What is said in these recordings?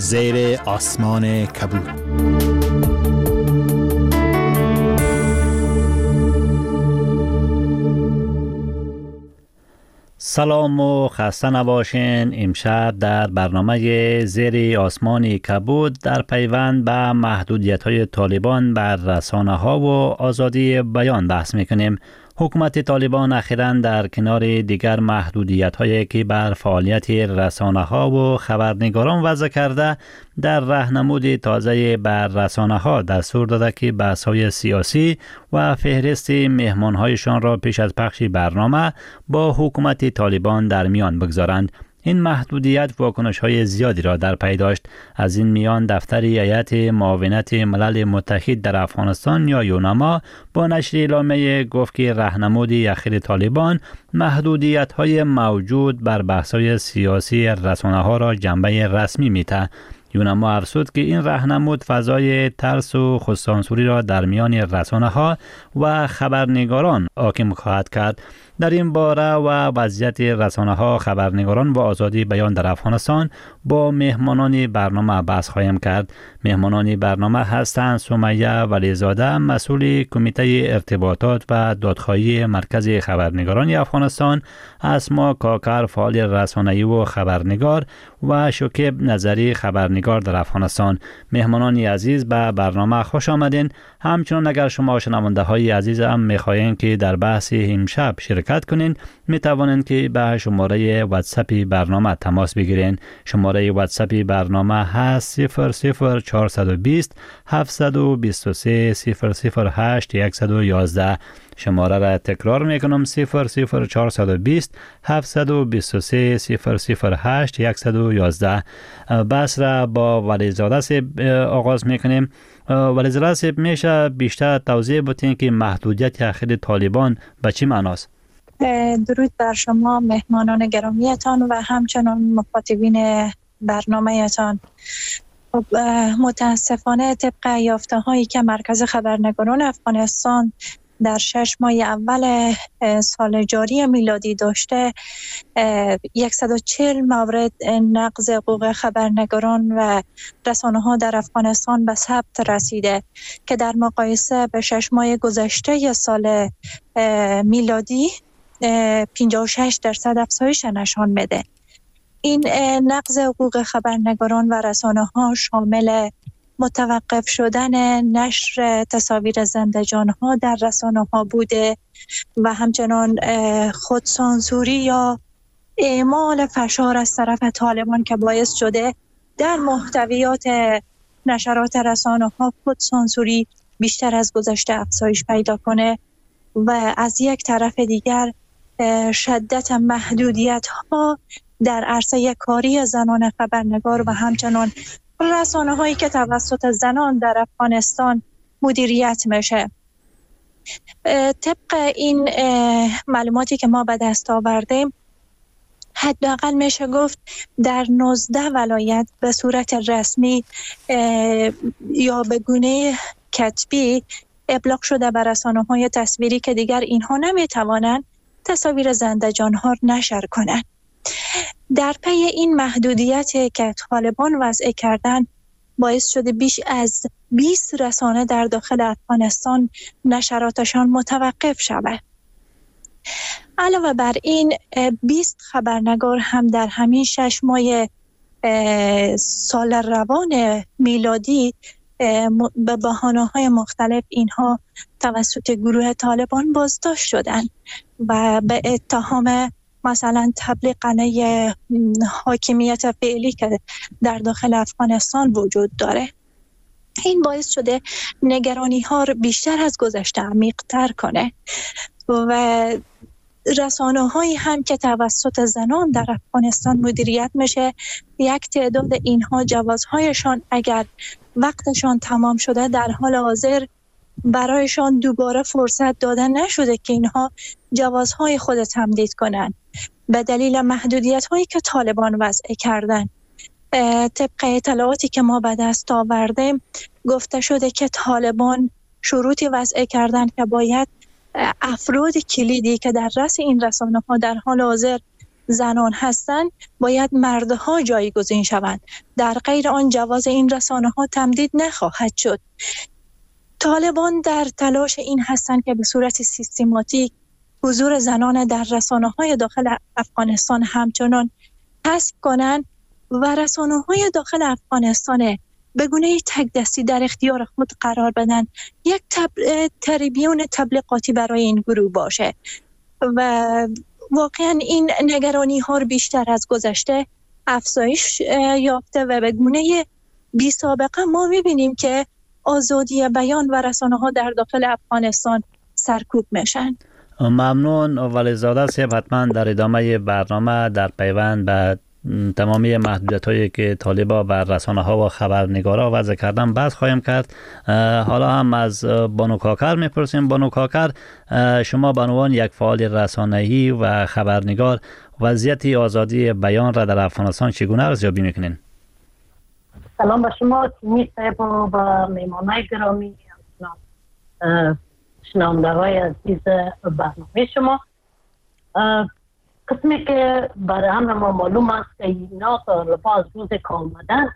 زیر آسمان کبود. سلام و خسته نباشین. امشب در برنامه زیر آسمان کبود در پیوند به محدودیت‌های طالبان بر رسانه‌ها و آزادی بیان بحث می‌کنیم. حکومت طالبان اخیراً در کنار دیگر محدودیت‌هایی که بر فعالیت رسانه‌ها و خبرنگاران وضع کرده، در راهنمود تازه بر رسانه‌ها دستور داده که بحث‌های سیاسی و فهرست مهمان‌هایشان را پیش از پخش برنامه با حکومت طالبان در میان بگذارند. این محدودیت واکنش‌های زیادی را در پی داشت. از این میان دفتر هیئت معاونت ملل متحد در افغانستان یا یونما با نشر اعلامیه گفت که راهنمود اخیر طالبان محدودیت‌های موجود بر بحث‌های سیاسی رسانه‌ها را جنبه رسمی می‌دهد. یونما ارسود که این راهنمود فضای ترس و خودسانسوری را در میان رسانه‌ها و خبرنگاران حاکم خواهد کرد. در این باره و وضعیت رسانه‌ها، خبرنگاران و آزادی بیان در افغانستان با مهمانان برنامه بحث خواهیم کرد. مهمانان برنامه هستند سمیه ولیزاده، مسئول کمیته ارتباطات و دادخواهی مرکز خبرنگاران افغانستان، اسما کاکر، فعال رسانه‌ای و خبرنگار، و شکیب نظری، خبرنگار در افغانستان. مهمانان عزیز به برنامه خوش آمدین. همچنان اگر شما شنونده های عزیز هم می‌خواهید که در بحث امشب شرکت کنین، می توانید که به شماره واتساپ برنامه تماس بگیرین. شماره واتساپ برنامه هست 00420 723 008 111. شماره را تکرار میکنم 00420 723 008 111. بحث را با ولیزاده صاحب آغاز میکنیم. ولیزاده صاحب، میشه بیشتر توضیح بدین که محدودیت اخیر طالبان به چی معناست؟ درود بر شما مهمانان گرامیتان و همچنان مخاطبین برنامه‌تان. متاسفانه طبق یافته هایی که مرکز خبرنگاران افغانستان در 6 ماه اول سال جاری میلادی داشته، 140 مورد نقض حقوق خبرنگاران و رسانه ها در افغانستان به ثبت رسیده که در مقایسه به 6 ماه گذشته سال میلادی 56% افزایش نشان میده. این نقض حقوق خبرنگاران و رسانه ها شامل متوقف شدن نشر تصاویر زنده جان ها در رسانه ها بوده و همچنان خودسانسوری یا اعمال فشار از طرف طالبان که باعث شده در محتویات نشرات رسانه ها خودسانسوری بیشتر از گذشته افزایش پیدا کنه و از یک طرف دیگر شدت محدودیت ها در عرصه کاری زنان خبرنگار و همچنان رسانه هایی که توسط زنان در افغانستان مدیریت میشه. طبق این معلوماتی که ما به دست آوردیم، حداقل میشه گفت در 19 ولایت به صورت رسمی یا به گونه کتبی ابلاغ شده بر رسانه‌های تصویری که دیگر اینها نمیتوانند تصاویر زنده جان ها نشر کنند. در پی این محدودیتی که طالبان وضع کردن باعث شده بیش از 20 رسانه در داخل افغانستان نشراتشان متوقف شود. علاوه بر این 20 خبرنگار هم در همین 6 ماه سال روان میلادی به بهانه‌های مختلف اینها توسط گروه طالبان بازداشت شدند و به اتهام مثلا تبلیغ علیه حاکمیت فعلی که در داخل افغانستان وجود داره. این باعث شده نگرانی ها رو بیشتر از گذشته عمیق‌تر کنه و رسانه هایی هم که توسط زنان در افغانستان مدیریت میشه، یک تعداد اینها جوازهایشان اگر وقتشان تمام شده در حال حاضر برایشان دوباره فرصت داده نشده که اینها جوازهای خود تمدید کنند به دلیل محدودیت هایی که طالبان وضع کردن. طبق اطلاعاتی که ما به دست آوردیم گفته شده که طالبان شروطی وضع کردن که باید افراد کلیدی که در رأس این رسانه ها در حال حاضر زنان هستند باید مردها جایگزین شوند. در غیر آن جواز این رسانه ها تمدید نخواهد شد. طالبان در تلاش این هستند که به صورت سیستماتیک حضور زنان در رسانه‌های داخل افغانستان همچنان حذف کنند و رسانه‌های داخل افغانستان به گونه تک دستی در اختیار خود قرار بدن، یک تریبیون تبلیغاتی برای این گروه باشه و واقعا این نگرانی ها رو بیشتر از گذشته افزایش یافته و به گونه بی سابقه ما می‌بینیم که آزادی بیان و رسانه ها در داخل افغانستان سرکوب میشن. ممنون ولیزاده صاحب. حتما در ادامه برنامه در پیوند به تمامی محدودیت هایی که طالبا و رسانه ها و خبرنگارا وضع کردن بحث خواهیم کرد. حالا هم از بانو کاکر میپرسیم. بانو کاکر، شما به عنوان یک فعال رسانه‌ای و خبرنگار وضعیت آزادی بیان را در افغانستان چگونه ارزیابی میکنین؟ سلام به شما تیمی صاحب و به میمانای گرامی، شنونده های عزیز برنامه شما. قسمی که برای همه ما معلوم است که اینا طالبا از روز که آمدن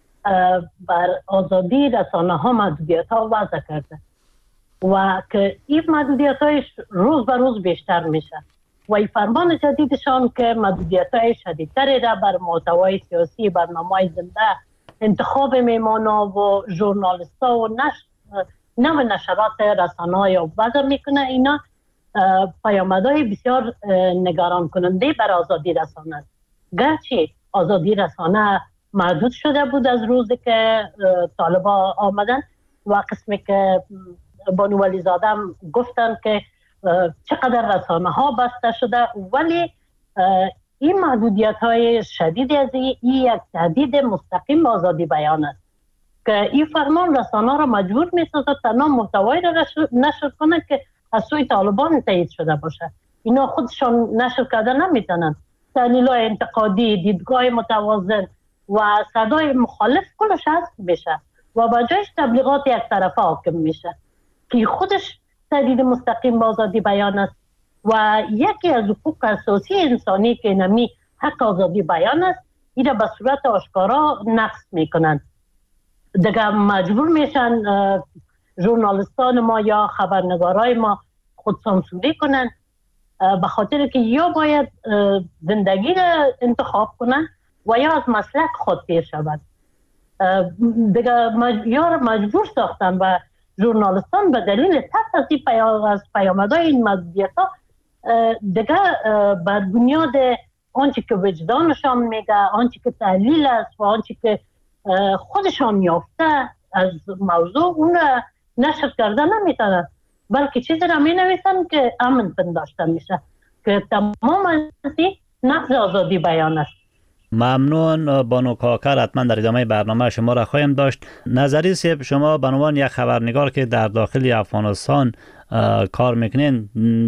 بر آزادی رسانه ها محدودیت ها وضع کرده و که این محدودیت هایش روز به روز بیشتر میشه و این فرمان جدیدشان که محدودیت های شدیدتری را بر محتوای سیاسی، برنامه زنده، انتخاب میمانا و ژورنالیستا و نوع نشرات رسانه های وضع میکنه. اینا پیامدهای بسیار نگران کننده بر آزادی رسانه است. گرچه آزادی رسانه محدود شده بود از روزی که طالبا آمدن و قسمی که بانو ولیزاده گفتن که چقدر رسانه ها بسته شده، ولی این محدودیت های شدید از این یک تهدید مستقیم به آزادی بیان است که این فرمان رسانه را مجبور می‌سازد تنها محتوایی را نشر کنند که از سوی طالبان تایید شده باشه. اینا خودشان نشر کرده نمیتونن. تحلیل‌های انتقادی، دیدگاه متوازن و صدای مخالف کلش حذف بشه و با جایش تبلیغات یک طرفه حاکم میشه که خودش تهدید مستقیم به آزادی بیان است و یکی از حقوق اساسی انسانی که نمی حق آزادی بیان است، این به صورت آشکارا نقض میکنند. دیگه مجبور میشن ژورنالیستان ما یا خبرنگارای ما خود سانسوری کنن به خاطر که یا باید زندگی را انتخاب کنن و یا از مسلک خود پیر شود. دیگه یا مجبور ساختن و ژورنالیستان به دلیل ترس از پیامدهای این محدودیت‌ها دیگه بر بنیاد آنچه که وجدانشان میگه، آنچه که تحلیل است و آنچه که خودشان یافته از موضوع اون نشر کرده نمیتونن، بلکه چیزی را می نویسن که امن پنداشته میشه که تمام از این نقض آزادی بیان است. ممنون بانو کاکر. حتما در ادامه برنامه شما را خواهیم داشت. نظری صاحب، شما به عنوان یک خبرنگار که در داخل افغانستان کار میکنین،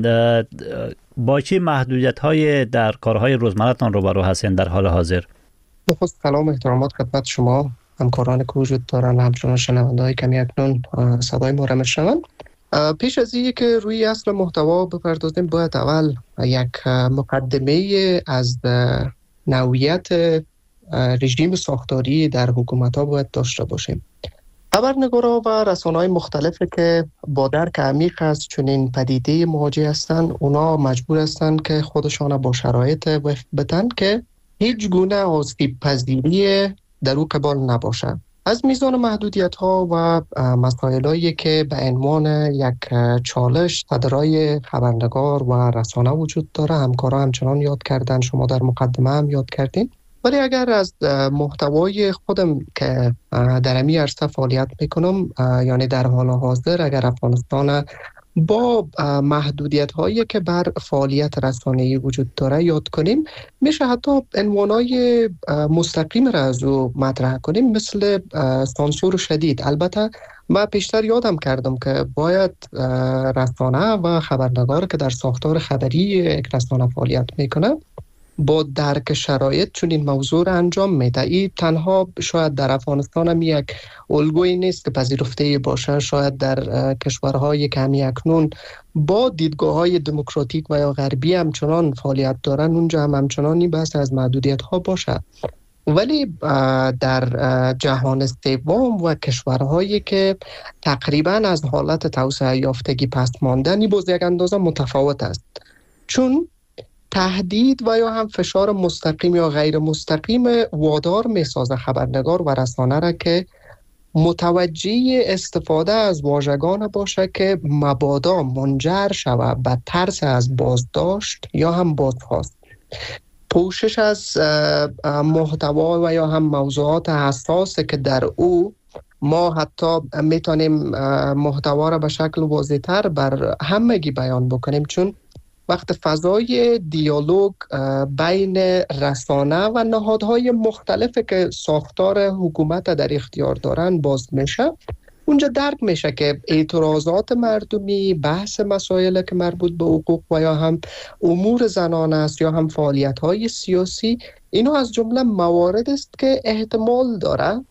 با چه محدودیت های در کارهای روزمره‌تان روبرو هستین در حال حاضر؟ نخست سلام و احترامات خدمت شما، همکاران که وجود دارن، همچنان شنونده‌های کمی اکنون صدای ما را میشنوند. پیش از اینکه که روی اصل محتوا بپردازیم، باید اول یک مقدمه از نوعیت رژیم ساختاری در حکومت‌ها باید داشته باشیم. خبرنگارا و رسانه‌های مختلفی که با درک عمیق از چنین پدیده مواجه هستند، اونا مجبور هستند که خودشان با شرایط وفق بدن که هیچ گونه آسیب پذیری در او قبال نباشه. از میزان محدودیت‌ها و مسائلی که به عنوان یک چالش صدرای خبرنگار و رسانه وجود داره، همکارا همچنان یاد کردن، شما در مقدمه هم یاد کردین. ولی اگر از محتوای خودم که در امی عرصه فعالیت میکنم، یعنی در حال حاضر اگر افغانستان با محدودیت هایی که بر فعالیت رسانه‌ای وجود داره یاد کنیم، میشه حتی عنوانای مستقیم را از او مطرح کنیم، مثل سانسور شدید. البته من پیشتر یادم کردم که باید رسانه و خبرنگار که در ساختار خبری یک رسانه فعالیت میکنه با درک شرایط چون این موضوع را انجام میده. این تنها شاید در افغانستان هم یک الگویی نیست که پذیرفته باشه. شاید در کشورهای که همی اکنون با دیدگاه‌های دموکراتیک و یا غربی همچنان فعالیت دارن، اونجا هم همچنان این بحث از محدودیت ها باشه. ولی در جهان سوم و کشورهایی که تقریبا از حالت توسعه یافتگی پست ماندن، این باز یک اندازه متفاوت است، چون تهدید و یا هم فشار مستقیم یا غیر مستقیم وادار میسازه خبرنگار و رسانه را که متوجه استفاده از واژگان باشه که مبادا منجر شود به ترس از بازداشت یا هم بازخواست. پوشش از محتوا و یا هم موضوعات حساسه که در او ما حتی میتونیم محتوا را به شکل واضح‌تر بر همگی بیان بکنیم، چون وقت فضای دیالوگ بین رسانه و نهادهای مختلفی که ساختار حکومت در اختیار دارن باز میشه، اونجا درک میشه که اعتراضات مردمی، بحث مسائل که مربوط به حقوق و یا هم امور زنان است یا هم فعالیت‌های سیاسی، اینا از جمله موارد است که احتمال داره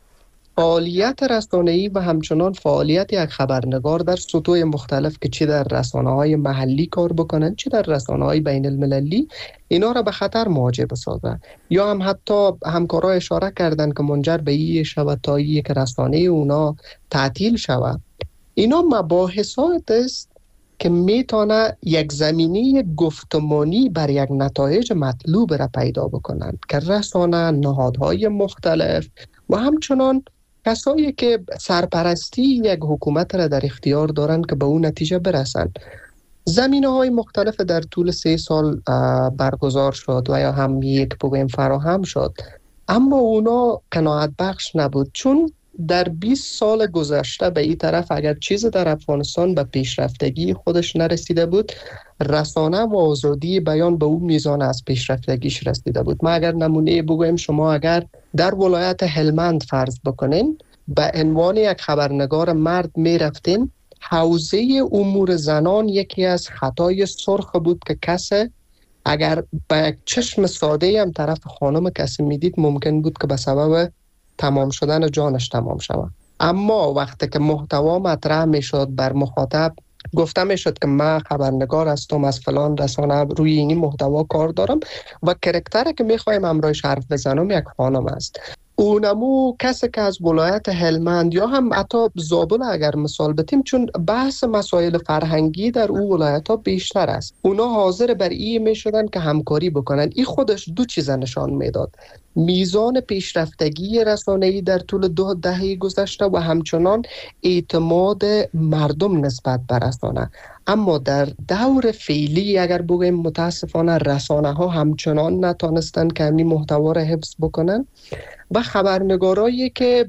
فعالیت رسانه‌ای و همچنان فعالیت یک خبرنگار در سطوح مختلف که چی در رسانه‌های محلی کار بکنن چی در رسانه‌های بین المللی، اینا را به خطر مواجه بسازه. یا هم حتی همکارا اشاره کردن که منجر به این شود تا یک رسانه اونا تعطیل شود. اینا مباحثات است که میتونه یک زمینه گفتمانی بر یک نتایج مطلوب را پیدا بکنن که رسانه، نهادهای مختلف و همچنان کسایی که سرپرستی یک حکومت را در اختیار دارند که به اون نتیجه برسن. زمینه‌های مختلف در طول 3 سال برگزار شد و یا هم یک بگویم فراهم شد، اما اونا قناعت بخش نبود، چون در 20 سال گذشته به این طرف اگر چیز در افغانستان به پیشرفتگی خودش نرسیده بود، رسانه و آزادی بیان به اون میزان از پیشرفتگیش رسیده بود. ما اگر نمونه بگویم، شما اگر در ولایت هلمند فرض بکنین به عنوان یک خبرنگار مرد میرفتین، حوزه امور زنان یکی از خطای سرخ بود که کسی اگر به یک چشم ساده هم طرف خانم کسی میدید ممکن بود که به سبب تمام شدن جانش تمام شود. اما وقتی که محتوا مطرح میشد بر مخاطب گفته میشد که من خبرنگار هستم از فلان رسانه، روی این محتوا کار دارم و کرکتری که میخوایم امرایش حرف بزنم یک خانم است، اونمو کسی که از ولایت هلمند یا هم حتی زابل اگر مثال بتیم، چون بحث مسائل فرهنگی در اون ولایت ها بیشتر است، اونا حاضر بر این می شدن که همکاری بکنن. این خودش دو چیز نشان میداد: میزان پیشرفتگی رسانه‌ای در طول 2 دهه گذشته و همچنان اعتماد مردم نسبت به رسانه. اما در دور فعلی اگر بگویم متاسفانه رسانه ها همچنان نتانستن که همین محتوا را حفظ بکنن و خبرنگارایی که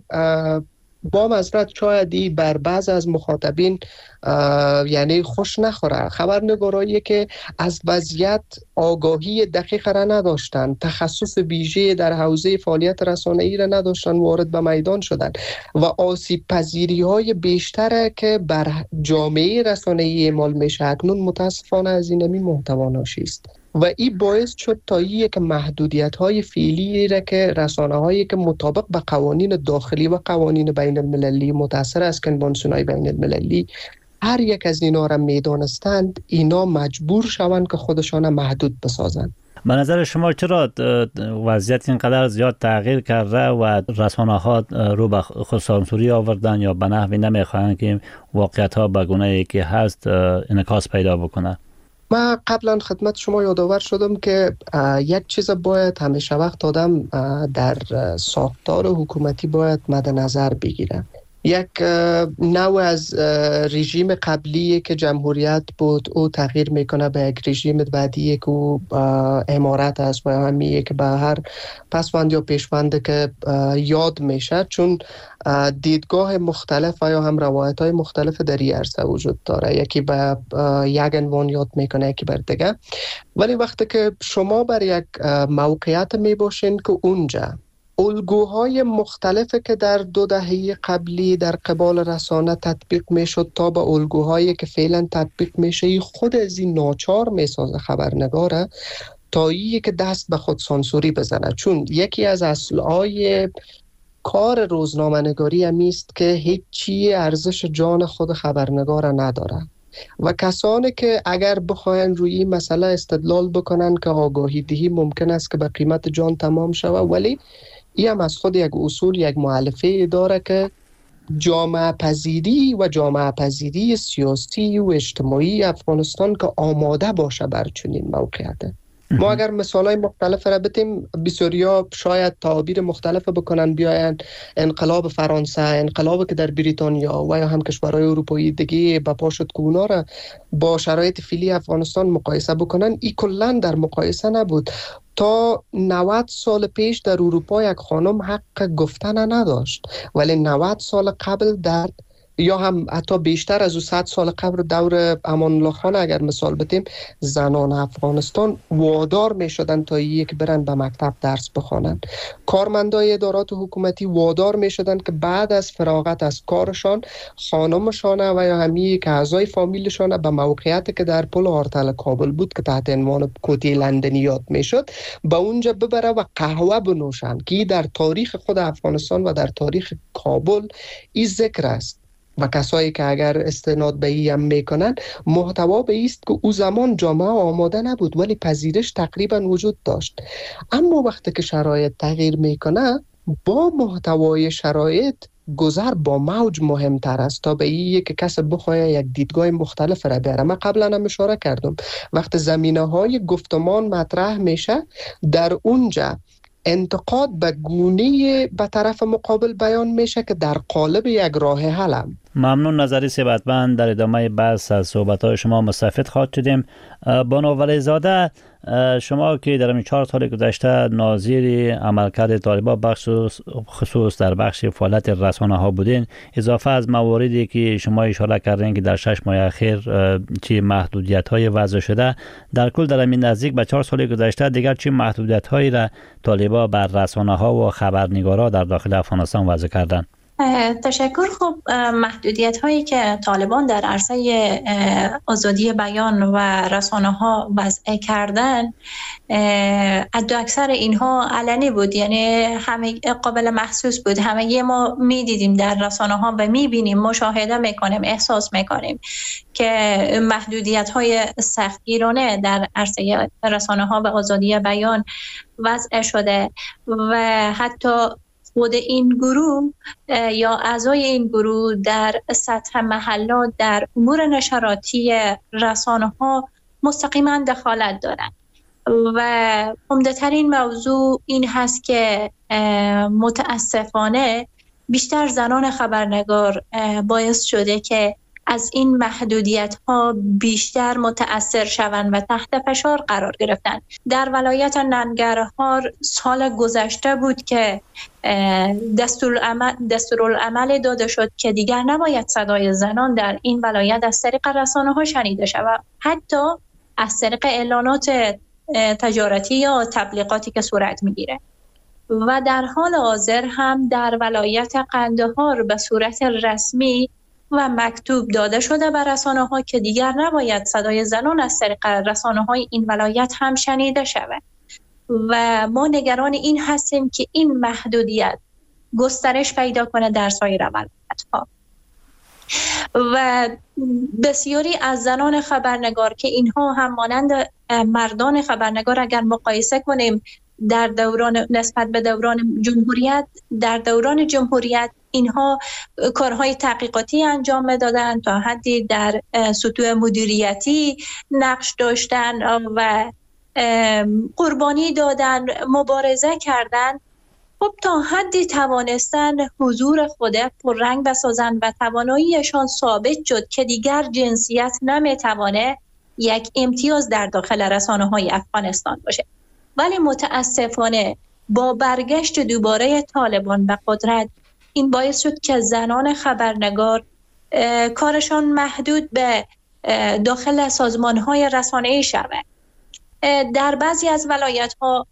با معذرت شایدی بر بعض از مخاطبین یعنی خوش نخوره، خبرنگارایی که از وضعیت آگاهی دقیق را نداشتن، تخصص ویژه در حوزه فعالیت رسانه‌ای را نداشتن، وارد به میدان شدن و آسیب پذیری های بیشتر که بر جامعه رسانه‌ای اعمال میشه اکنون متاسفانه از این محتوا ناشی است. و این باعث شد تا یک محدودیت‌های فعلی را که رسانه‌هایی که مطابق به قوانین داخلی و قوانین بین المللی متأثر از کنوانسیون‌های بین المللی هر یک از اینا را میدانستند، اینا مجبور شوند که خودشان محدود بسازند. به نظر شما چرا وضعیت اینقدر زیاد تغییر کرده و رسانه‌ها رو به خودسانسوری آوردن یا به نحوی نمیخواهند که واقعیت‌ها به گونه‌ای که هست انعکاس پیدا بکنه؟ من قبلا خدمت شما یادآور شدم که یک چیز باید همیشه وقت آدم در ساختار حکومتی باید مد نظر بگیره. یک نوع از رژیم قبلی که جمهوریت بود او تغییر میکنه به یک رژیم بعدی که او امارت است و همیه که به هر پسوند یا پیشوند که یاد میشه، چون دیدگاه مختلف و یا هم روایت های مختلف در این عرصه وجود داره، یکی به یک عنوان یاد میکنه یکی بر دیگه. ولی وقتی که شما بر یک موقعیت میباشین که اونجا الگوهای مختلفی که در 2 دهه قبلی در قبال رسانه تطبیق میشد تا به الگوهایی که فعلا تطبیق میشه خود از این ناچار میسازه خبرنگاره تا که دست به خود سانسوری بزنه. چون یکی از اصلهای کار روزنامه‌نگاری است که هیچ چی ارزش جان خود خبرنگار نداره و کسانی که اگر بخواین روی این مسئله استدلال بکنن که آگاهی دهی ممکن است که به قیمت جان تمام شود، ولی این هم از خود یک اصول، یک مؤلفه داره که جامعه پذیری سیاسی و اجتماعی افغانستان که آماده باشه بر چنین موقعیت. ما اگر مثالای مختلف را بتیم، بسیاریا شاید تعابیر مختلف بکنن، بیاین انقلاب فرانسه، انقلابی که در بریتانیا و یا هم کشورهای اروپایی دیگه به پا شد که اونا را با شرایط فعلی افغانستان مقایسه بکنن، این کلا در مقایسه نبود. تا 90 سال پیش در اروپا یک خانم حق گفتن نداشت، ولی 90 سال قبل در یا هم حتی بیشتر از 100 سال قبل دور امان الله خان اگر مثال بتیم، زنان افغانستان وادار می شدن تا یک برن به مکتب درس بخوانن. کارمندای ادارات حکومتی وادار می شدن که بعد از فراغت از کارشان خانمشان و یا همی که اعضای فامیلشان به موقعیتی که در پل آرتل کابل بود که تحت عنوان کوتی لندنی یاد می شد به اونجا ببره و قهوه بنوشن، که در تاریخ خود افغانستان و در تاریخ کابل این ذکر است. و کسایی که اگر استناد به این هم میکنن، محتوا به است که او زمان جامعه آماده نبود ولی پذیرش تقریبا وجود داشت. اما وقتی که شرایط تغییر میکنه، با محتوای شرایط گذر با موج مهمتر است تا به این که کس بخواه یک دیدگاه مختلف را بیاره. من قبلا هم اشاره کردم وقتی زمینه های گفتمان مطرح میشه، در اونجا انتقاد به گونه به طرف مقابل بیان میشه که در قالب یک راه حل. ممنون. نظری ثبتمند. در ادامه بحث از صحبت‌های شما مستفید خواهد شدیم. بانو ولیزاده، شما که در این 4 سال گذشته ناظر عملکرد طالبان بخش خصوص در بخش فعالیت رسانه‌ها بودین، اضافه از مواردی که شما اشاره کردین که در 6 ماه اخیر چه محدودیت‌های وضع شده، در کل در این نزدیک به 4 سال گذشته دیگر چه محدودیت‌هایی را طالبان بر رسانه‌ها و خبرنگارا در داخل افغانستان وضع کردند؟ تشکر. خب محدودیت هایی که طالبان در عرصه آزادی بیان و رسانه ها وضع کردن، حد اکثر اینها علنی بود، یعنی همه قابل محسوس بود. همه ما میدیدیم در رسانه ها و میبینیم، مشاهده میکنیم، احساس میکنیم که محدودیت های سختگیرانه در عرصه رسانه ها و آزادی بیان وضع شده و حتی خود این گروه یا اعضای این گروه در سطح محلات در امور نشراتی رسانه ها مستقیما دخالت دارند و عمده ترین موضوع این هست که متاسفانه بیشتر زنان خبرنگار باعث شده که از این محدودیت ها بیشتر متأثر شوند و تحت فشار قرار گرفتند. در ولایت ننگرهار سال گذشته بود که دستورالعمل داده شد که دیگر نباید صدای زنان در این ولایت از طریق رسانه ها شنیده شود، حتی از طریق اعلانات تجارتی یا تبلیغاتی که صورت میگیره. و در حال حاضر هم در ولایت قندهار به صورت رسمی و مکتوب داده شده به رسانه ها که دیگر نباید صدای زنان از طریق رسانه های این ولایت هم شنیده شود و ما نگران این هستیم که این محدودیت گسترش پیدا کنه در سایر ولایت ها. و بسیاری از زنان خبرنگار که اینها هم مانند مردان خبرنگار اگر مقایسه کنیم در دوران نسبت به دوران جمهوریت، در دوران جمهوریت اینها کارهای تحقیقاتی انجام دادن، تا حدی در سطوح مدیریتی نقش داشتن و قربانی دادن، مبارزه کردن. خب تا حدی توانستن حضور خود پررنگ بسازن و تواناییشان ثابت شد که دیگر جنسیت نمیتوانه یک امتیاز در داخل رسانه‌های افغانستان باشه. ولی متاسفانه با برگشت دوباره طالبان به قدرت، این باعث شد که زنان خبرنگار کارشان محدود به داخل سازمان‌های رسانه‌ای شود. در بعضی از ولایت‌ها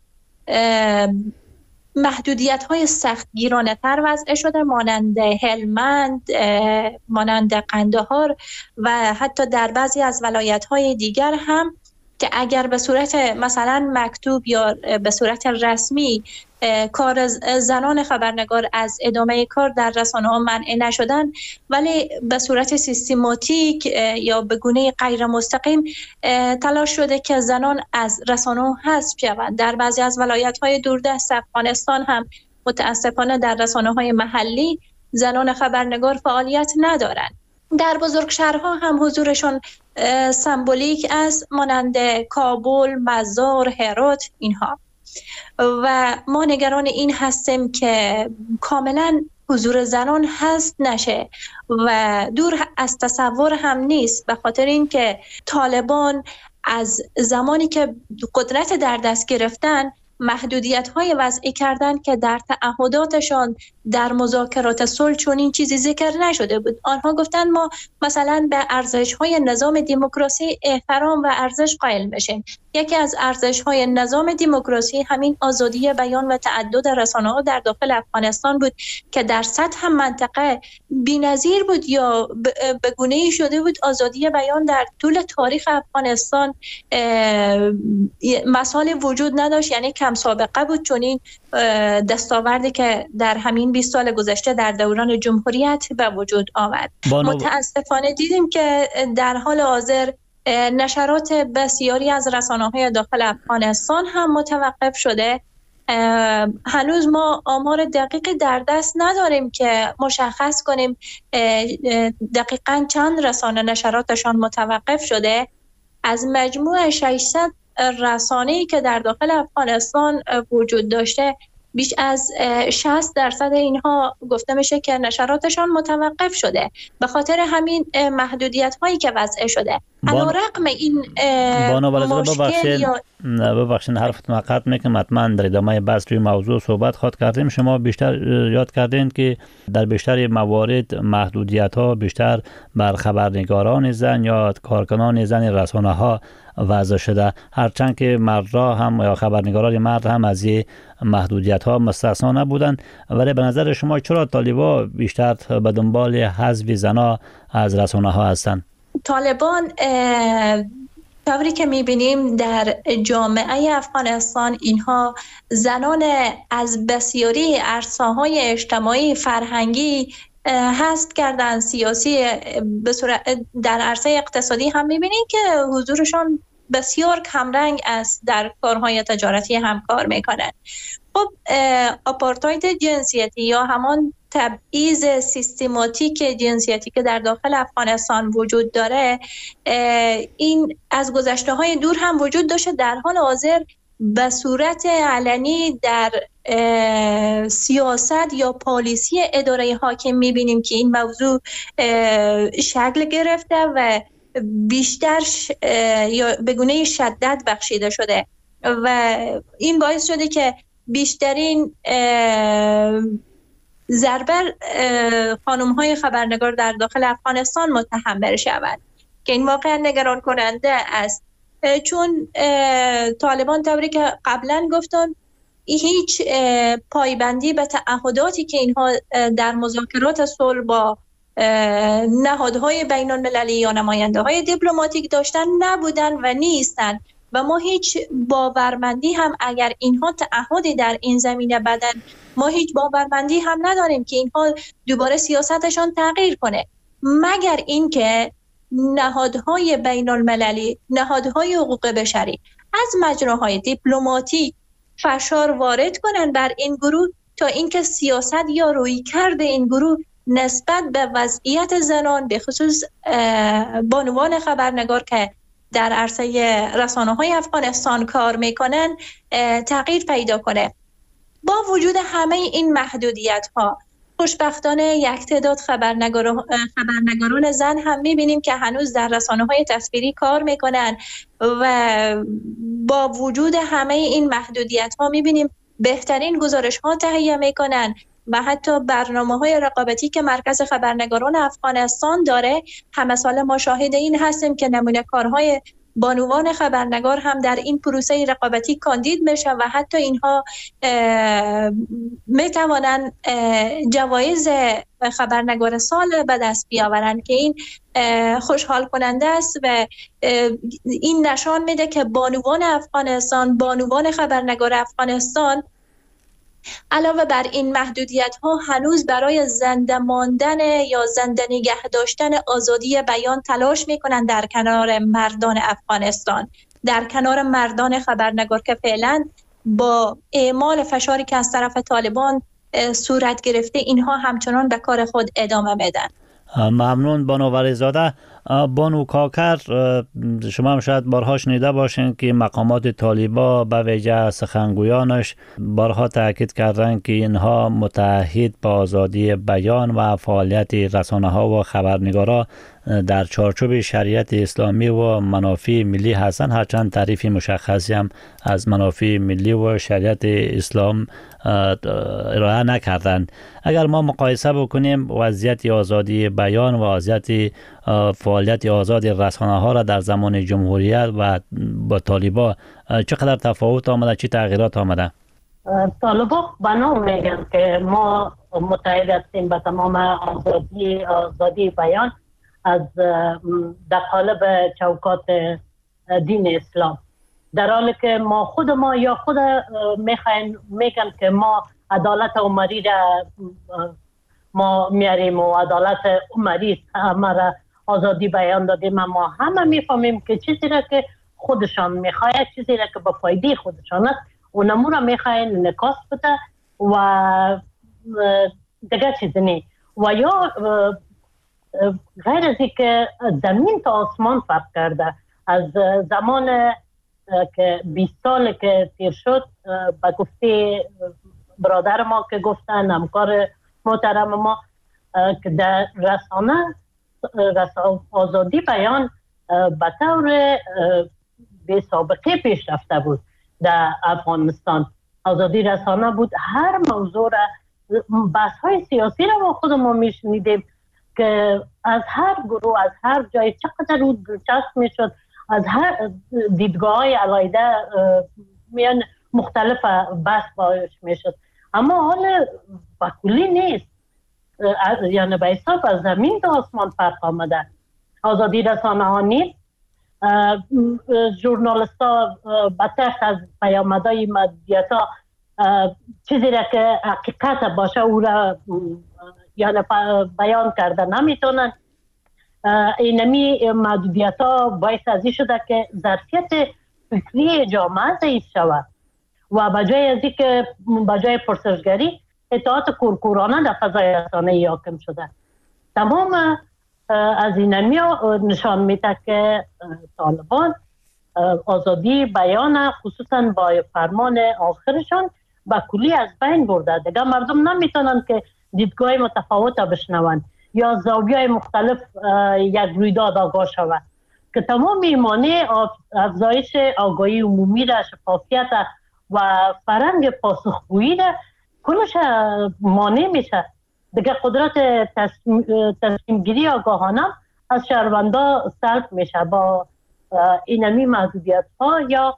محدودیت‌های سختگیرانه‌تر وضع شده، مانند هلمند، مانند قندهار و حتی در بعضی از ولایت‌های دیگر هم که اگر به صورت مثلا مکتوب یا به صورت رسمی کار زنان خبرنگار از ادامه کار در رسانه‌ها منع نشدن، ولی به صورت سیستماتیک یا به گونه غیر مستقیم تلاش شده که زنان از رسانه‌ها حذف شوند. در بعضی از ولایت‌های دوردست افغانستان هم متاسفانه در رسانه‌های محلی زنان خبرنگار فعالیت ندارند. در بزرگ شهرها هم حضورشون سمبولیک است، مانند کابل، مزار، هرات اینها. و ما نگران این هستیم که کاملا حضور زنان حذف نشه و دور از تصور هم نیست، به خاطر اینکه طالبان از زمانی که قدرت در دست گرفتن محدودیت‌های وضعی کردن که در تعهداتشان در مذاکرات صلح چون این چیزی ذکر نشده بود. آنها گفتن ما مثلا به ارزش‌های نظام دموکراسی احترام و ارزش قائل بشیم. یکی از ارزش‌های نظام دموکراسی همین آزادی بیان و تعدد رسانه‌ها در داخل افغانستان بود که در سطح منطقه بی‌نظیر بود یا به گونه‌ای شده بود. آزادی بیان در طول تاریخ افغانستان مثال وجود نداشت، یعنی کم سابقه بود چون این دستاوردی که در همین 20 سال گذشته در دوران جمهوریت به وجود آمد. متاسفانه دیدیم که در حال حاضر نشرات بسیاری از رسانه‌های داخل افغانستان هم متوقف شده. هنوز ما آمار دقیقی در دست نداریم که مشخص کنیم دقیقاً چند رسانه نشراتشان متوقف شده. از مجموع 600 رسانه‌ای که در داخل افغانستان وجود داشته، بیش از 60% اینها گفته میشه که نشراتشان متوقف شده به خاطر همین محدودیت هایی که وضع شده. علیرغم این مشکل ببخشید حرفتون قطع میکنم، حتما در ادامه بحث روی موضوع صحبت خواهد کردیم. شما بیشتر یاد کردین که در بیشتر موارد محدودیت ها بیشتر بر خبرنگاران زن یا کارکنان زن رسانه ها وضع شده، هرچند که مردها هم یا خبرنگاران مرد هم از این محدودیت ها مستثنا نبودند. ولی به نظر شما چرا طالبان بیشتر به دنبال حذف زنها از رسانه ها هستند؟ طالبان طوری که میبینیم در جامعه افغانستان اینها زنان از بسیاری عرصه‌های اجتماعی فرهنگی حذف کردن. سیاسی به صورت در عرصه اقتصادی هم میبینیم که حضورشان بسیار کمرنگ است، در کارهای تجارتی هم کار میکنن. خب آپارتاید جنسیتی یا همان تبعیض سیستماتیک جنسیتی که در داخل افغانستان وجود داره، این از گذشته های دور هم وجود داشته. در حال حاضر به صورت علنی در سیاست یا پالیسی اداره حاکم میبینیم که این موضوع شکل گرفته و بیشتر یا به گونه شدت بخشیده شده و این باعث شده که بیشترین ضربه خانم‌های خبرنگار در داخل افغانستان متحمل شوند که این واقعا نگران کننده است، چون طالبان طوری که قبلا گفتن هیچ پایبندی به تعهداتی که اینها در مذاکرات صلح با نهادهای بین المللی یا نماینده‌های دیپلماتیک داشتن نبودن و نیستن و ما هیچ باورمندی هم اگر اینها تعهدی در این زمینه بدن، ما هیچ باورمندی هم نداریم که اینها دوباره سیاستشان تغییر کنه، مگر اینکه نهادهای بین المللی، نهادهای حقوق بشری از مجراهای دیپلماتیک فشار وارد کنن بر این گروه تا اینکه سیاست یا رویکرد این گروه نسبت به وضعیت زنان به خصوص بانوان خبرنگار که در عرصه رسانه‌های افغانستان کار میکنن تغییر پیدا کنه. با وجود همه این محدودیت‌ها خوشبختانه یک تعداد خبرنگاران زن هم می‌بینیم که هنوز در رسانه‌های تصویری کار میکنن و با وجود همه این محدودیت‌ها می‌بینیم بهترین گزارش‌ها تهیه میکنن و حتی برنامه‌های رقابتی که مرکز خبرنگاران افغانستان داره، همه سال ما شاهد این هستیم که نمونه‌کارهای بانوان خبرنگار هم در این پروسه رقابتی کاندید میشه و حتی اینها میتوانند جوایز خبرنگار سال به دست بیاورند که این خوشحال کننده است و این نشان میده که بانوان افغانستان، بانوان خبرنگار افغانستان علاوه بر این محدودیت ها هنوز برای زنده ماندن یا زنده نگه داشتن آزادی بیان تلاش میکنند در کنار مردان افغانستان، در کنار مردان خبرنگار که فعلا با اعمال فشاری که از طرف طالبان صورت گرفته اینها همچنان به کار خود ادامه میدن. ممنون بانو ولیزاده. بانو کاکر، شما هم شاید بارها شنیده باشین که مقامات طالبان به ویژه سخنگویانش بارها تاکید کردن که اینها متعهد به آزادی بیان و فعالیت رسانه‌ها و خبرنگارا در چارچوب شریعت اسلامی و منافع ملی هستند، هرچند تعریف مشخصی هم از منافع ملی و شریعت اسلام ارائه نکردند. اگر ما مقایسه بکنیم وضعیت آزادی بیان و وضعیت فعالیت آزاد رسانه‌ها را در زمان جمهوریت و با طالبان چقدر تفاوت آمده، چه تغییرات آمده؟ طالبان بنا میگن که ما متحد هستیم به تمام آزادی بیان از در قالب چوکات دین اسلام، در حالی که خود میگن که ما عدالت عمری را ما میاریم و عدالت عمری همه آزادی بیان دادیم، اما همه میفهمیم که چیزی را که خودشان میخواید، چیزی را که به فایده خودشان است، اونمو را میخواید نکاس بده و دیگه چیزی نی. و یا غیر از که زمین تا آسمان فرق کرده از زمان که 20 سال که تیر شد، به گفته برادر ما که گفتن، همکار محترم ما، که در رسانه آزادی بیان به طور بی سابقه پیش رفته بود. در افغانستان آزادی رسانه بود، هر موضوع را، بحث های سیاسی را ما خودمون میشنیدیم که از هر گروه، از هر جای چقدر او دلچسب میشد، از هر دیدگاه های علایده میان مختلف بحث باش میشد. اما حال بکلی نیست، یعنی به حساب از زمین تا آسمان فرق آمده. آزادی رسانه ها نیست، ژورنالیست ها بطرس از پیامدهای مدیت ها چیزی را که حقیقت باشه او را یعنی بیان کرده نمیتونن. اینمی محدودیت ها باعث ازی شده که ظرفیت فکری جامعه ضعیف شود و بجای ازی که بجای پرسشگری اطاعت کورکورانه در فضای رسانه‌ای حاکم شده. تمام از اینمی نشان میده که طالبان آزادی بیان خصوصا با فرمان آخرشان به کلی از بین برده. دیگه مردم نمیتونن که دیدگاه متفاوت بشنون یا زاویه مختلف یک رویداد آگاه شود که تمام مانع افزایش آگاهی عمومی را، شفافیت و فرهنگ پاسخگویی را کلش مانع میشه. دیگه قدرت تصمیم گیری آگاهانه از شهروندا سلب میشه با اینمی محدودیت ها یا